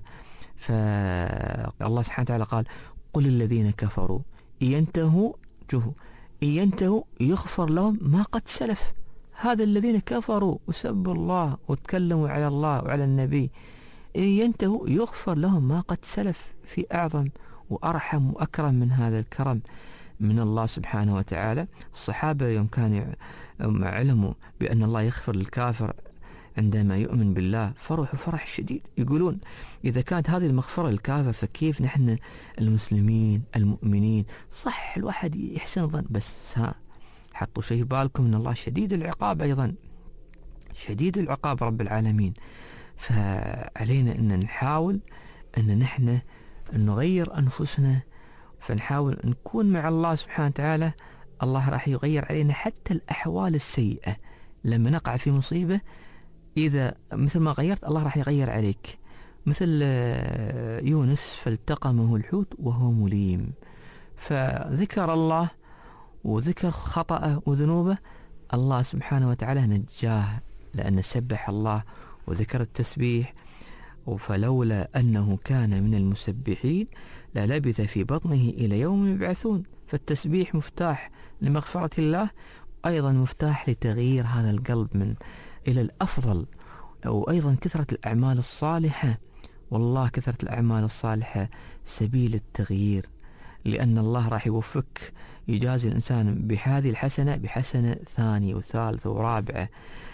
فالله سبحانه وتعالى قال قل الذين كفروا ينتهوا شوفوا ينتهوا يغفر لهم ما قد سلف. هذا الذين كفروا وسبوا الله وتكلموا على الله وعلى النبي، ينتهوا يغفر لهم ما قد سلف. في أعظم وأرحم وأكرم من هذا الكرم من الله سبحانه وتعالى. الصحابة يوم كانوا علموا بأن الله يغفر للكافر عندما يؤمن بالله فرحوا فرح شديد، يقولون إذا كانت هذه المغفرة للكافر فكيف نحن المسلمين المؤمنين؟ صح الواحد يحسن ظن، بس ها حطوا شيء بالكم أن الله شديد العقاب، أيضا شديد العقاب رب العالمين. فعلينا أن نحاول أن نحن نغير أنفسنا، فنحاول نكون مع الله سبحانه وتعالى. الله راح يغير علينا حتى الأحوال السيئة. لما نقع في مصيبة إذا مثل ما غيرت الله راح يغير عليك، مثل يونس فالتقمه الحوت وهو مليم، فذكر الله وذكر خطأه وذنوبه، الله سبحانه وتعالى نجاه لأن سبح الله وذكر التسبيح. فلولا أنه كان من المسبحين للبث في بطنه إلى يوم يبعثون. فالتسبيح مفتاح لمغفرة الله، أيضا مفتاح لتغيير هذا القلب من إلى الأفضل، وأيضا كثرة الأعمال الصالحة. والله كثرة الأعمال الصالحة سبيل التغيير، لأن الله راح يوفق يجازي الإنسان بهذه الحسنة بحسنة ثانية وثالثة ورابعة.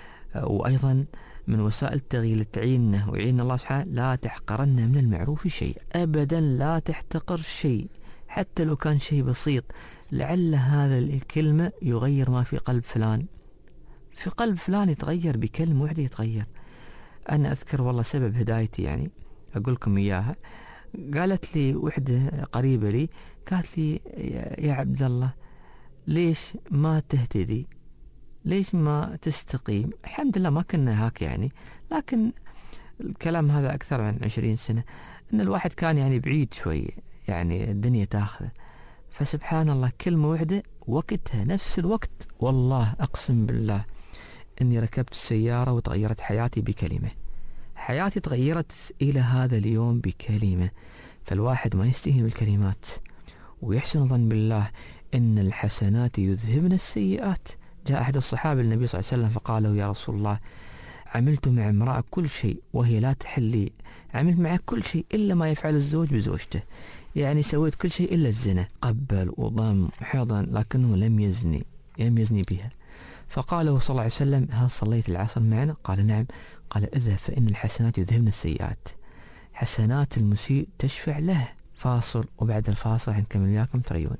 وأيضا من وسائل التغيير تعيننا ويعين الله سبحانه لا تحقرن من المعروف شيء، أبدا لا تحتقر شيء حتى لو كان شيء بسيط، لعل هذا الكلمة يغير ما في قلب فلان، في قلب فلان يتغير بكلمة واحدة يتغير. أنا أذكر والله سبب هدايتي يعني أقول لكم إياها. قالت لي وحدة قريبة لي، قالت لي يا عبد الله ليش ما تهتدي، ليش ما تستقيم؟ الحمد لله ما كنا هاك يعني، لكن الكلام هذا أكثر من عشرين سنة، أن الواحد كان يعني بعيد شوي، يعني الدنيا تاخذه. فسبحان الله كلمة واحدة وقتها نفس الوقت، والله أقسم بالله أني ركبت السيارة وتغيرت حياتي بكلمة، حياتي تغيرت إلى هذا اليوم بكلمة. فالواحد ما يستهين بالكلمات ويحسن ظن بالله إن الحسنات يذهبن السيئات. جاء أحد الصحابة للنبي صلى الله عليه وسلم فقال له يا رسول الله عملت مع امرأة كل شيء وهي لا تحل لي، عملت معه كل شيء إلا ما يفعل الزوج بزوجته، يعني سويت كل شيء إلا الزنا، قبل وضم وحضن لكنه لم يزني لم يزني بها. فقال له صلى الله عليه وسلم هل صليت العصر معنا؟ قال نعم. قال اذهب فإن الحسنات يذهبن السيئات، حسنات المسيء تشفع له. فاصل وبعد الفاصل حنكمل وياكم تريون.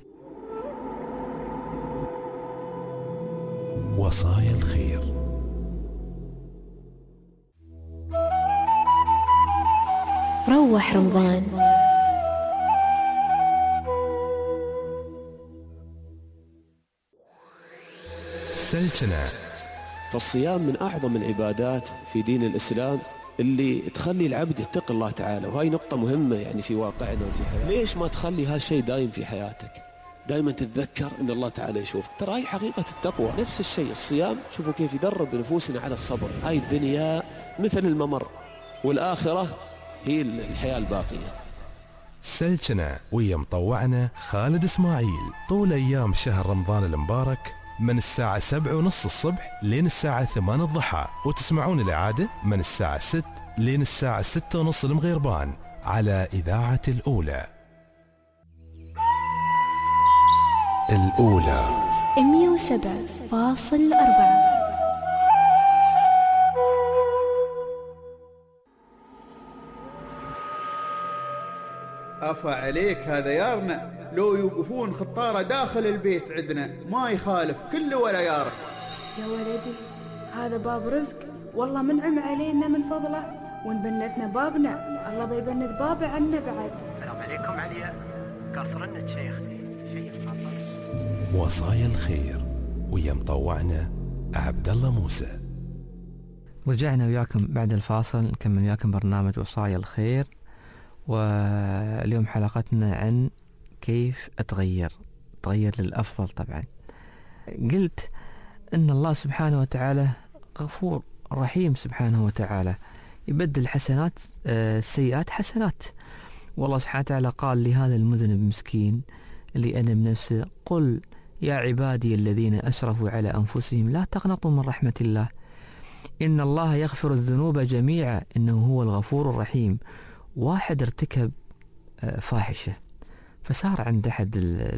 وصايا الخير. روح رمضان. سلسلة. فالصيام من أعظم العبادات في دين الإسلام اللي تخلي العبد يتقي الله تعالى، وهي نقطة مهمة يعني في واقعنا وفي حياتنا. ليش ما تخلي هالشيء دايم في حياتك؟ دائما تتذكر ان الله تعالى يشوفك. ترى هاي حقيقة التقوى. نفس الشيء الصيام، شوفوا كيف يدرب نفوسنا على الصبر. هاي الدنيا مثل الممر، والآخرة هي الحياة الباقية. سلسلة ويا مطوعنا خالد اسماعيل طول ايام شهر رمضان المبارك من الساعة سبعة ونص الصبح لين الساعة ثمان الضحى، وتسمعون الإعادة من الساعة ست لين الساعة ستة ونص المغربان على إذاعة الأولى. الأولى مية وسبعة فاصل أربعة. أفا عليك هذا يارنا لو يوقفون خطارة داخل البيت عندنا ما يخالف كله ولا يارك. يا ولدي هذا باب رزق، والله منعم علينا من فضله، ونبنتنا بابنا الله بيبند باب عنا بعد. السلام عليكم عليا، قاصرنا شيختي شيء مخلص. وصايا الخير ويا مطوعنا عبد الله موسى. رجعنا وياكم بعد الفاصل نكمل وياكم برنامج وصايا الخير، واليوم حلقتنا عن كيف أتغير تغير للأفضل. طبعا قلت أن الله سبحانه وتعالى غفور رحيم سبحانه وتعالى، يبدل حسنات السيئات حسنات. والله سبحانه وتعالى قال لهذا المذنب مسكين اللي أنا بنفسه: قل يا عبادي الذين أسرفوا على أنفسهم لا تقنطوا من رحمة الله إن الله يغفر الذنوب جميعا إنه هو الغفور الرحيم. واحد ارتكب فاحشة فصار عند أحد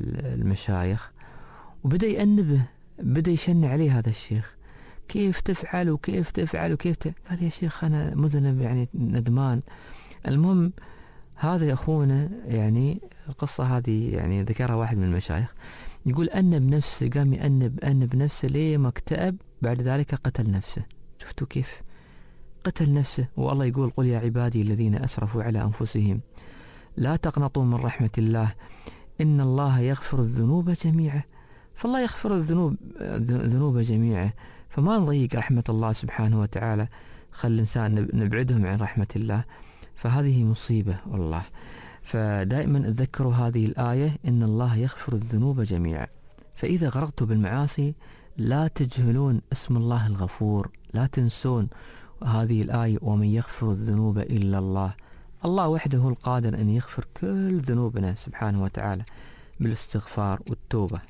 المشايخ وبدأ يأنبه، بدأ يشن عليه هذا الشيخ: كيف تفعل وكيف تفعل وكيف تفعل؟ قال: يا شيخ أنا مذنب يعني ندمان. المهم هذا أخونا يعني القصة هذه يعني ذكرها واحد من المشايخ، يقول أنب نفسه، قام يأنب أنب نفسه ليه ما اكتئب، بعد ذلك قتل نفسه. شفتوا كيف قتل نفسه؟ والله يقول: قل يا عبادي الذين أسرفوا على أنفسهم لا تقنطوا من رحمة الله إن الله يغفر الذنوب جميعا. فالله يغفر الذنوب ذنوب جميعا، فما نضيق رحمة الله سبحانه وتعالى، خلي الإنسان نبعدهم عن رحمة الله، فهذه مصيبة والله. فدائما تذكروا هذه الآية: إن الله يغفر الذنوب جميعا. فإذا غرقتوا بالمعاصي لا تجهلون اسم الله الغفور، لا تنسون هذه الآية: ومن يغفر الذنوب إلا الله. الله وحده القادر أن يغفر كل ذنوبنا سبحانه وتعالى بالاستغفار والتوبة.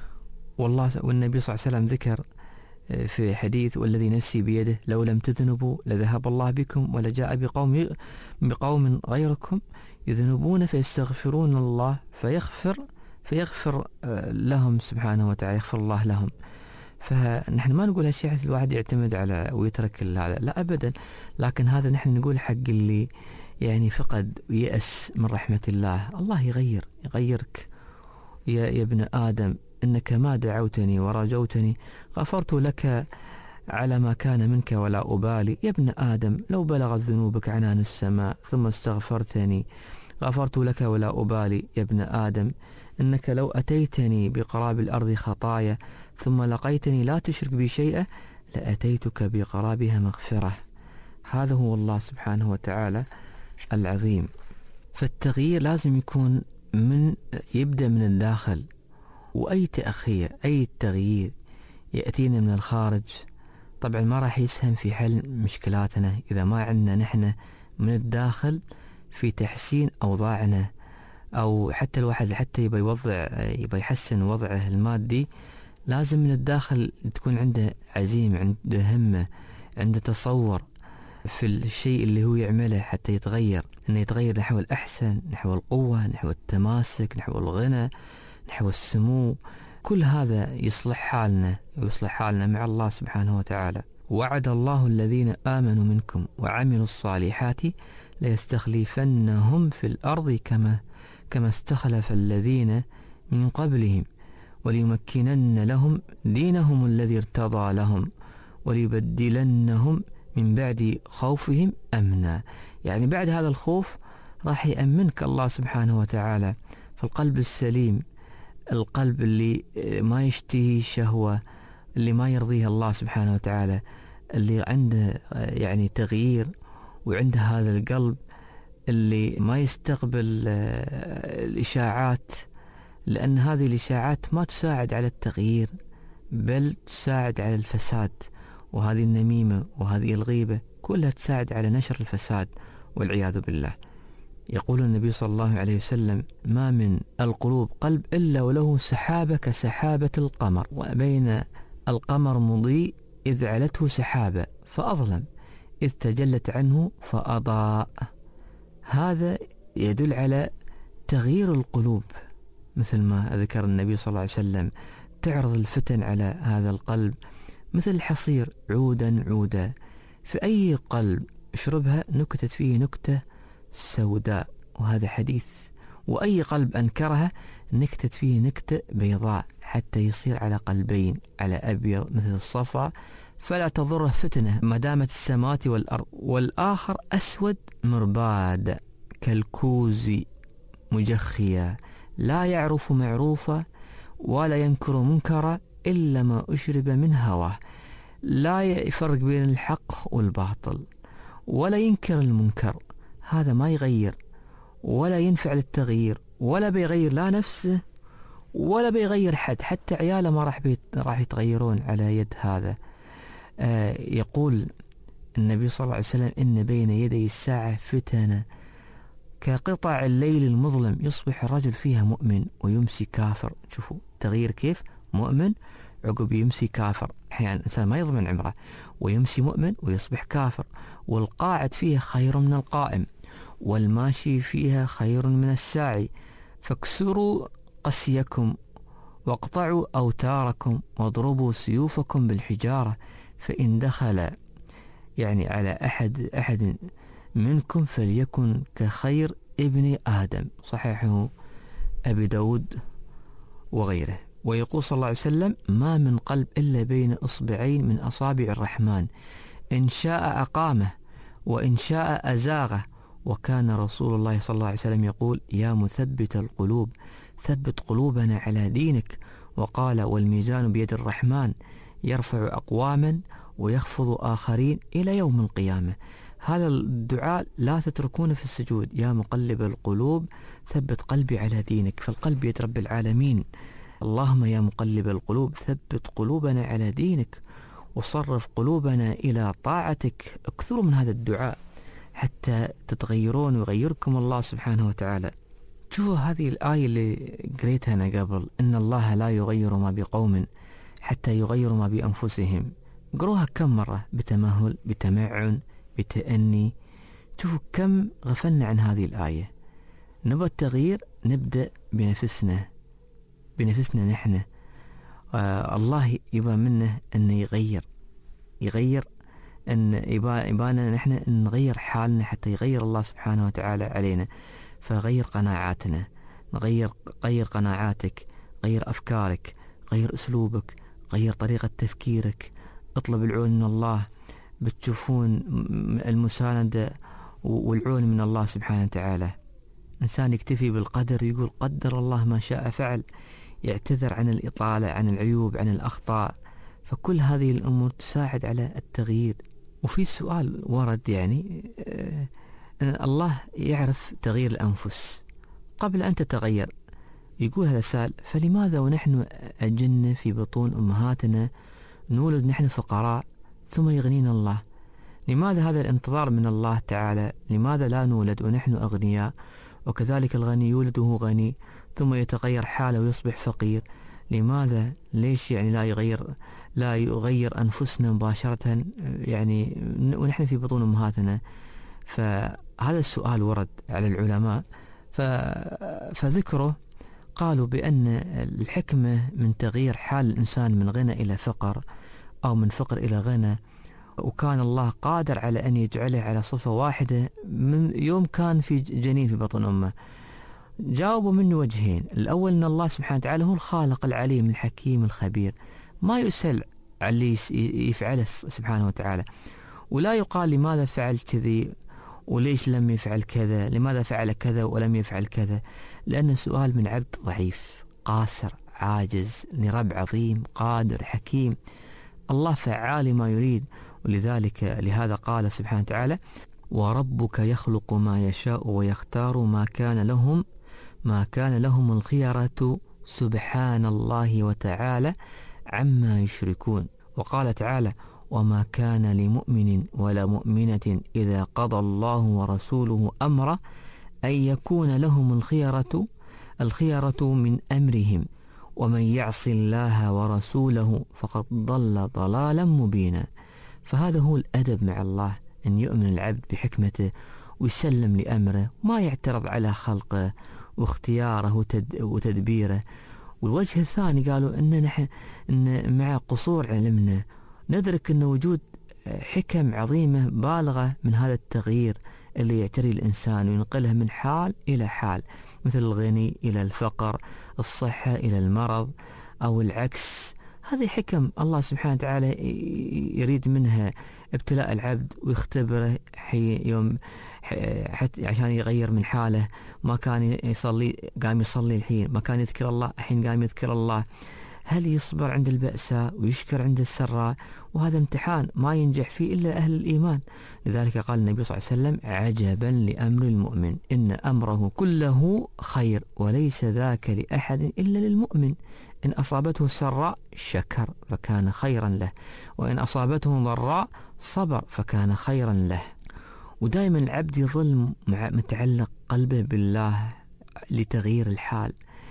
والله والنبي صلى الله عليه وسلم ذكر في حديث: والذي نفسي بيده لو لم تذنبوا لذهب الله بكم ولجاء بقوم بقوم غيركم يذنبون فيستغفرون الله فيغفر فيغفر لهم سبحانه وتعالى، يغفر الله لهم. فنحن ما نقول هالشيء الواحد يعتمد على ويترك هذا، لا أبدا، لكن هذا نحن نقول حق اللي يعني فقد ويأس من رحمة الله. الله يغير يغيرك. يا, يا ابن آدم إنك ما دعوتني ورجوتني غفرت لك على ما كان منك ولا أبالي. يا ابن آدم لو بلغت ذنوبك عنان السماء ثم استغفرتني غفرت لك ولا أبالي. يا ابن آدم إنك لو أتيتني بقراب الأرض خطايا ثم لقيتني لا تشرك بي شيئا لأتيتك بقرابها مغفرة. هذا هو الله سبحانه وتعالى العظيم. فالتغيير لازم يكون من يبدأ من الداخل، وأي تأخير أي تغيير يأتينا من الخارج طبعا ما راح يسهم في حل مشكلاتنا إذا ما عندنا نحن من الداخل في تحسين أوضاعنا، أو حتى الواحد حتى يبي يوضع يبي يحسن وضعه المادي لازم من الداخل تكون عنده عزيمة، عنده همة، عنده تصور في الشيء اللي هو يعمله حتى يتغير، إنه يتغير نحو الأحسن، نحو القوة، نحو التماسك، نحو الغنى، نحو السمو. كل هذا يصلح حالنا ويصلح حالنا مع الله سبحانه وتعالى. وعد الله الذين آمنوا منكم وعملوا الصالحات ليستخلفنهم في الأرض كما كما استخلف الذين من قبلهم وليمكنن لهم دينهم الذي ارتضى لهم وليبدلنهم من بعد خوفهم أمنا. يعني بعد هذا الخوف راح يأمنك الله سبحانه وتعالى. فالقلب السليم، القلب اللي ما يشتهي شهوة، اللي ما يرضيه الله سبحانه وتعالى، اللي عنده يعني تغيير، وعنده هذا القلب اللي ما يستقبل الإشاعات، لأن هذه الإشاعات ما تساعد على التغيير بل تساعد على الفساد. وهذه النميمة وهذه الغيبة كلها تساعد على نشر الفساد والعياذ بالله. يقول النبي صلى الله عليه وسلم: ما من القلوب قلب إلا وله سحابة كسحابة القمر، وبين القمر مضيء إذ علته سحابة فأظلم إذ تجلت عنه فأضاء. هذا يدل على تغيير القلوب، مثل ما ذكر النبي صلى الله عليه وسلم: تعرض الفتن على هذا القلب مثل الحصير عودا عودا، في أي قلب اشربها نكتت فيه نكتة سوداء، وهذا حديث. وأي قلب أنكرها نكتت فيه نكتة بيضاء، حتى يصير على قلبين، على أبيض مثل الصفا فلا تضره فتنة ما دامت السماوات والأرض. والآخر أسود مرباد كالكوز مجخيا لا يعرف معروفا ولا ينكر منكرا إلا ما أشرب من هواه، لا يفرق بين الحق والباطل ولا ينكر المنكر. هذا ما يغير ولا ينفع للتغيير ولا بيغير لا نفسه ولا بيغير حد، حتى عياله ما راح بيت... راح يتغيرون على يد هذا. آه يقول النبي صلى الله عليه وسلم إن بين يدي الساعة فتنة كقطع الليل المظلم يصبح الرجل فيها مؤمن ويمسي كافر. شوفوا تغيير كيف، مؤمن عقب يمسي كافر. أحيانا الإنسان ما يضمن عمره ويمسي مؤمن ويصبح كافر. والقاعد فيها خير من القائم والماشي فيها خير من الساعي. فاكسروا قسيكم واقطعوا أوتاركم واضربوا سيوفكم بالحجارة فإن دخل يعني على أحد أحد منكم فليكن كخير ابن آدم. صحيحه أبي داود وغيره. ويقول صلى الله عليه وسلم ما من قلب إلا بين إصبعين من أصابع الرحمن إن شاء أقامه وإن شاء أزاغه. وكان رسول الله صلى الله عليه وسلم يقول يا مثبت القلوب ثبت قلوبنا على دينك. وقال والميزان بيد الرحمن يرفع أقواما ويخفض آخرين إلى يوم القيامة. هذا الدعاء لا تتركونه في السجود. يا مقلب القلوب ثبت قلبي على دينك، فالقلب بيد رب العالمين. اللهم يا مقلب القلوب ثبت قلوبنا على دينك وصرف قلوبنا إلى طاعتك. اكثروا من هذا الدعاء حتى تتغيرون ويغيركم الله سبحانه وتعالى. شوفوا هذه الآية اللي قريتها أنا قبل، إن الله لا يغير ما بقوم حتى يغيروا ما بأنفسهم. قروها كم مرة بتمهل بتمعن بتأني. شوفوا كم غفلنا عن هذه الآية. نبغى التغيير نبدأ بنفسنا بنفسنا نحن. آه الله يبغى منه أن يغير يغير أن يبغى يبانا نحن نغير حالنا حتى يغير الله سبحانه وتعالى علينا. فغير قناعاتنا، نغير غير قناعاتك، غير أفكارك، غير أسلوبك، غير طريقة تفكيرك. اطلب العون من الله، بتشوفون المساندة والعون من الله سبحانه وتعالى. إنسان يكتفي بالقدر يقول قدر الله ما شاء فعل، يعتذر عن الإطالة عن العيوب عن الأخطاء. فكل هذه الأمور تساعد على التغيير. وفي سؤال ورد يعني أن الله يعرف تغيير الأنفس قبل أن تتغير. يقول هذا سائل فلماذا ونحن أجن في بطون أمهاتنا نولد نحن فقراء ثم يغنينا الله؟ لماذا هذا الانتظار من الله تعالى؟ لماذا لا نولد ونحن أغنياء وكذلك الغني يولد وهو غني ثم يتغير حاله ويصبح فقير؟ لماذا ليش يعني لا يغير لا يغير أنفسنا مباشرة يعني ونحن في بطون أمهاتنا؟ فهذا السؤال ورد على العلماء فذكره قالوا بأن الحكمة من تغيير حال الإنسان من غنى إلى فقر أو من فقر إلى غنى، وكان الله قادر على أن يجعله على صفة واحدة من يوم كان في جنين في بطن أمه. جاوبوا منه وجهين. الأول أن الله سبحانه وتعالى هو الخالق العليم الحكيم الخبير، ما يسأل على اللي يفعله سبحانه وتعالى، ولا يقال لماذا فعل كذي وليش لم يفعل كذا، لماذا فعل كذا ولم يفعل كذا، لأن سؤال من عبد ضعيف قاصر عاجز لرب عظيم قادر حكيم. الله فعال ما يريد، ولذلك لهذا قال سبحانه وتعالى وربك يخلق ما يشاء ويختار ما كان لهم ما كان لهم الخيرة سبحان الله وتعالى عما يشركون. وقال تعالى وما كان لمؤمن ولا مؤمنة إذا قضى الله ورسوله أمرا أن يكون لهم الخيرة الخيرة من أمرهم ومن يعص الله ورسوله فقد ضل ضلالا مبينا. فهذا هو الأدب مع الله، أن يؤمن العبد بحكمته ويسلم لأمره وما يعترض على خلقه واختياره وتدبيره. والوجه الثاني قالوا إن نحن إن مع قصور علمنا ندرك أن وجود حكم عظيمة بالغة من هذا التغيير اللي يعتري الإنسان وينقلها من حال إلى حال، مثل الغني إلى الفقر، الصحة إلى المرض أو العكس. هذه حكم الله سبحانه وتعالى يريد منها ابتلاء العبد ويختبره حي يوم حتى عشان يغير من حاله. ما كان يصلي قام يصلي الحين، ما كان يذكر الله الحين قام يذكر الله. هل يصبر عند البأساء ويشكر عند السراء؟ وهذا امتحان ما ينجح فيه إلا أهل الإيمان. لذلك قال النبي صلى الله عليه وسلم: عجبا لأمر المؤمن إن أمره كله خير وليس ذاك لأحد إلا للمؤمن. إن أصابته السراء شكر فكان خيرا له، وإن أصابته ضراء صبر فكان خيرا له. ودائما العبد يظل متعلق قلبه بالله لتغيير الحال،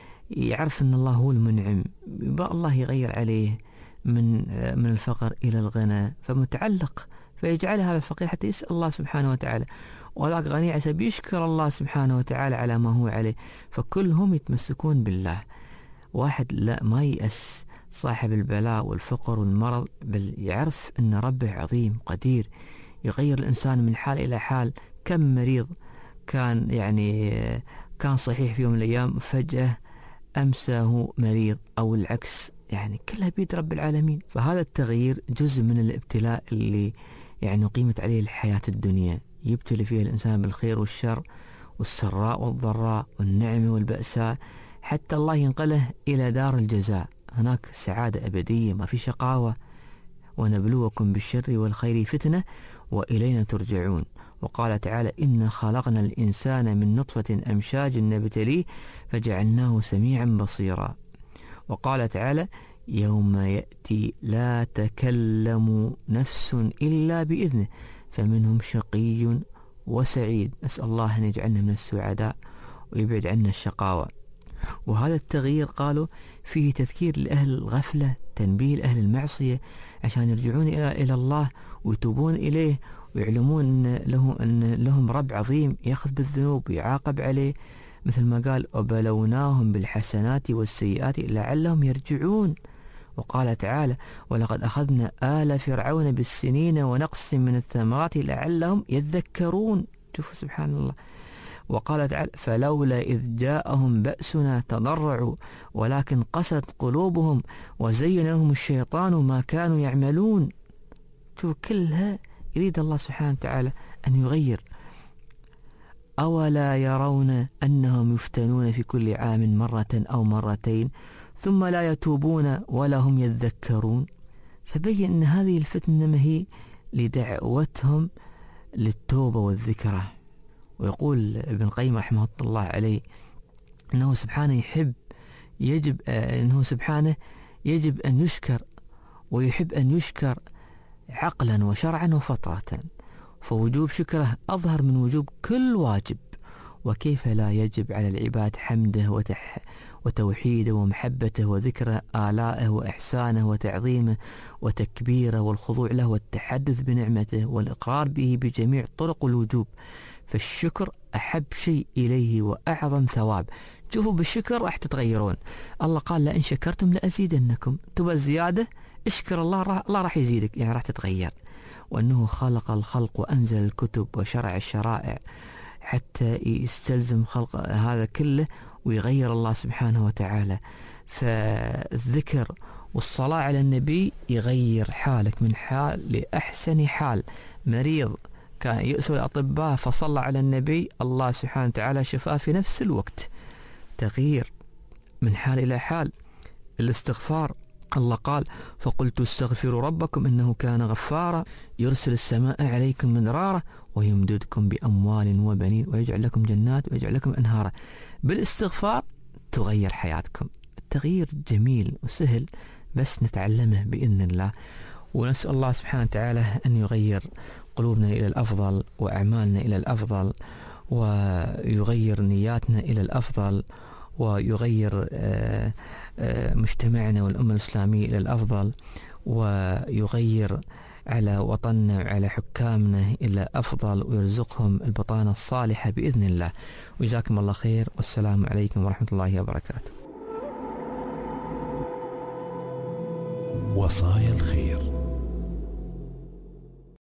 يعرف أن الله هو المنعم، يبقى الله يغير عليه من من الفقر إلى الغنى، فمتعلق فيجعل هذا الفقير حتى يسأل الله سبحانه وتعالى، وذاك غني عسى بيشكر الله سبحانه وتعالى على ما هو عليه. فكلهم يتمسكون بالله. واحد لا ما يأس صاحب البلاء والفقر والمرض، بل يعرف أن ربه عظيم قدير يغير الإنسان من حال إلى حال. كم مريض كان يعني كان صحيح في يوم من الأيام فجأة أمساه مريض، أو العكس، يعني كلها بيد رب العالمين. فهذا التغيير جزء من الابتلاء اللي يعني قيمت عليه الحياة الدنيا، يبتلي فيها الإنسان بالخير والشر والسراء والضراء والنعم والبأساء، حتى الله ينقله إلى دار الجزاء. هناك سعادة أبدية ما في شقاوة. ونبلوكم بالشر والخير فتنة وإلينا ترجعون. وقال تعالى: إن خلقنا الإنسان من نطفة أمشاج نبتليه فجعلناه سميعا بصيرا. وقال تعالى: يوم يأتي لا تكلم نفس إلا بإذنه فمنهم شقي وسعيد. نسأل الله أن يجعلنا من السعداء ويبعد عنا الشقاوة. وهذا التغيير قالوا فيه تذكير لأهل الغفلة، تنبيه لأهل المعصية عشان يرجعون إلى الله ويتوبون إليه، ويعلمون أن لهم, أن لهم رب عظيم يأخذ بالذنوب ويعاقب عليه، مثل ما قال: وبلوناهم بالحسنات والسيئات لعلهم يرجعون. وقال تعالى: ولقد أخذنا آل فرعون بالسنين ونقص من الثمرات لعلهم يذكرون. شوفوا سبحان الله. وقال تعالى: فلولا إذ جاءهم بأسنا تضرعوا ولكن قست قلوبهم وزين لهم الشيطان ما كانوا يعملون. شوفوا كلها يريد الله سبحانه وتعالى أن يغير. أولا يرون أنهم يفتنون في كل عام مرة أو مرتين ثم لا يتوبون ولا هم يذكرون. فبين أن هذه الفتنة ما هي لدعوتهم للتوبة والذكرى. ويقول ابن القيم رحمه الله عليه أنه سبحانه يحب يجب أنه سبحانه يجب أن يشكر، ويحب أن يشكر عقلا وشرعا وفطرة، فوجوب شكره أظهر من وجوب كل واجب. وكيف لا يجب على العباد حمده وتح وتوحيده ومحبته وذكر آلائه وإحسانه وتعظيمه وتكبيره والخضوع له والتحدث بنعمته والإقرار به بجميع طرق الوجوب. فالشكر أحب شيء إليه وأعظم ثواب. شوفوا بالشكر راح تتغيرون. الله قال: لئن شكرتم لأزيدنكم. تبى الزيادة اشكر الله، الله راح يزيدك، يعني راح تتغير. وأنه خلق الخلق وأنزل الكتب وشرع الشرائع حتى يستلزم خلق هذا كله ويغير الله سبحانه وتعالى. فالذكر والصلاة على النبي يغير حالك من حال لأحسن حال. مريض كان يؤسوا الأطباء فصلى على النبي، الله سبحانه وتعالى شفاه في نفس الوقت. تغيير من حال إلى حال. الاستغفار، الله قال: فقلت استغفروا ربكم إنه كان غفارا يرسل السماء عليكم مدرارا ويمددكم بأموال وبنين ويجعل لكم جنات ويجعل لكم أنهارا. بالاستغفار تغير حياتكم. التغيير جميل وسهل، بس نتعلمه بإذن الله. ونسأل الله سبحانه وتعالى أن يغير قلوبنا إلى الأفضل وأعمالنا إلى الأفضل، ويغير نياتنا إلى الأفضل، ويغير مجتمعنا والأمة الإسلامية إلى الأفضل، ويغير على وطننا وعلى حكامنا إلى أفضل، ويرزقهم البطانة الصالحة بإذن الله. وجزاكم الله خير، والسلام عليكم ورحمة الله وبركاته. وصايا الخير.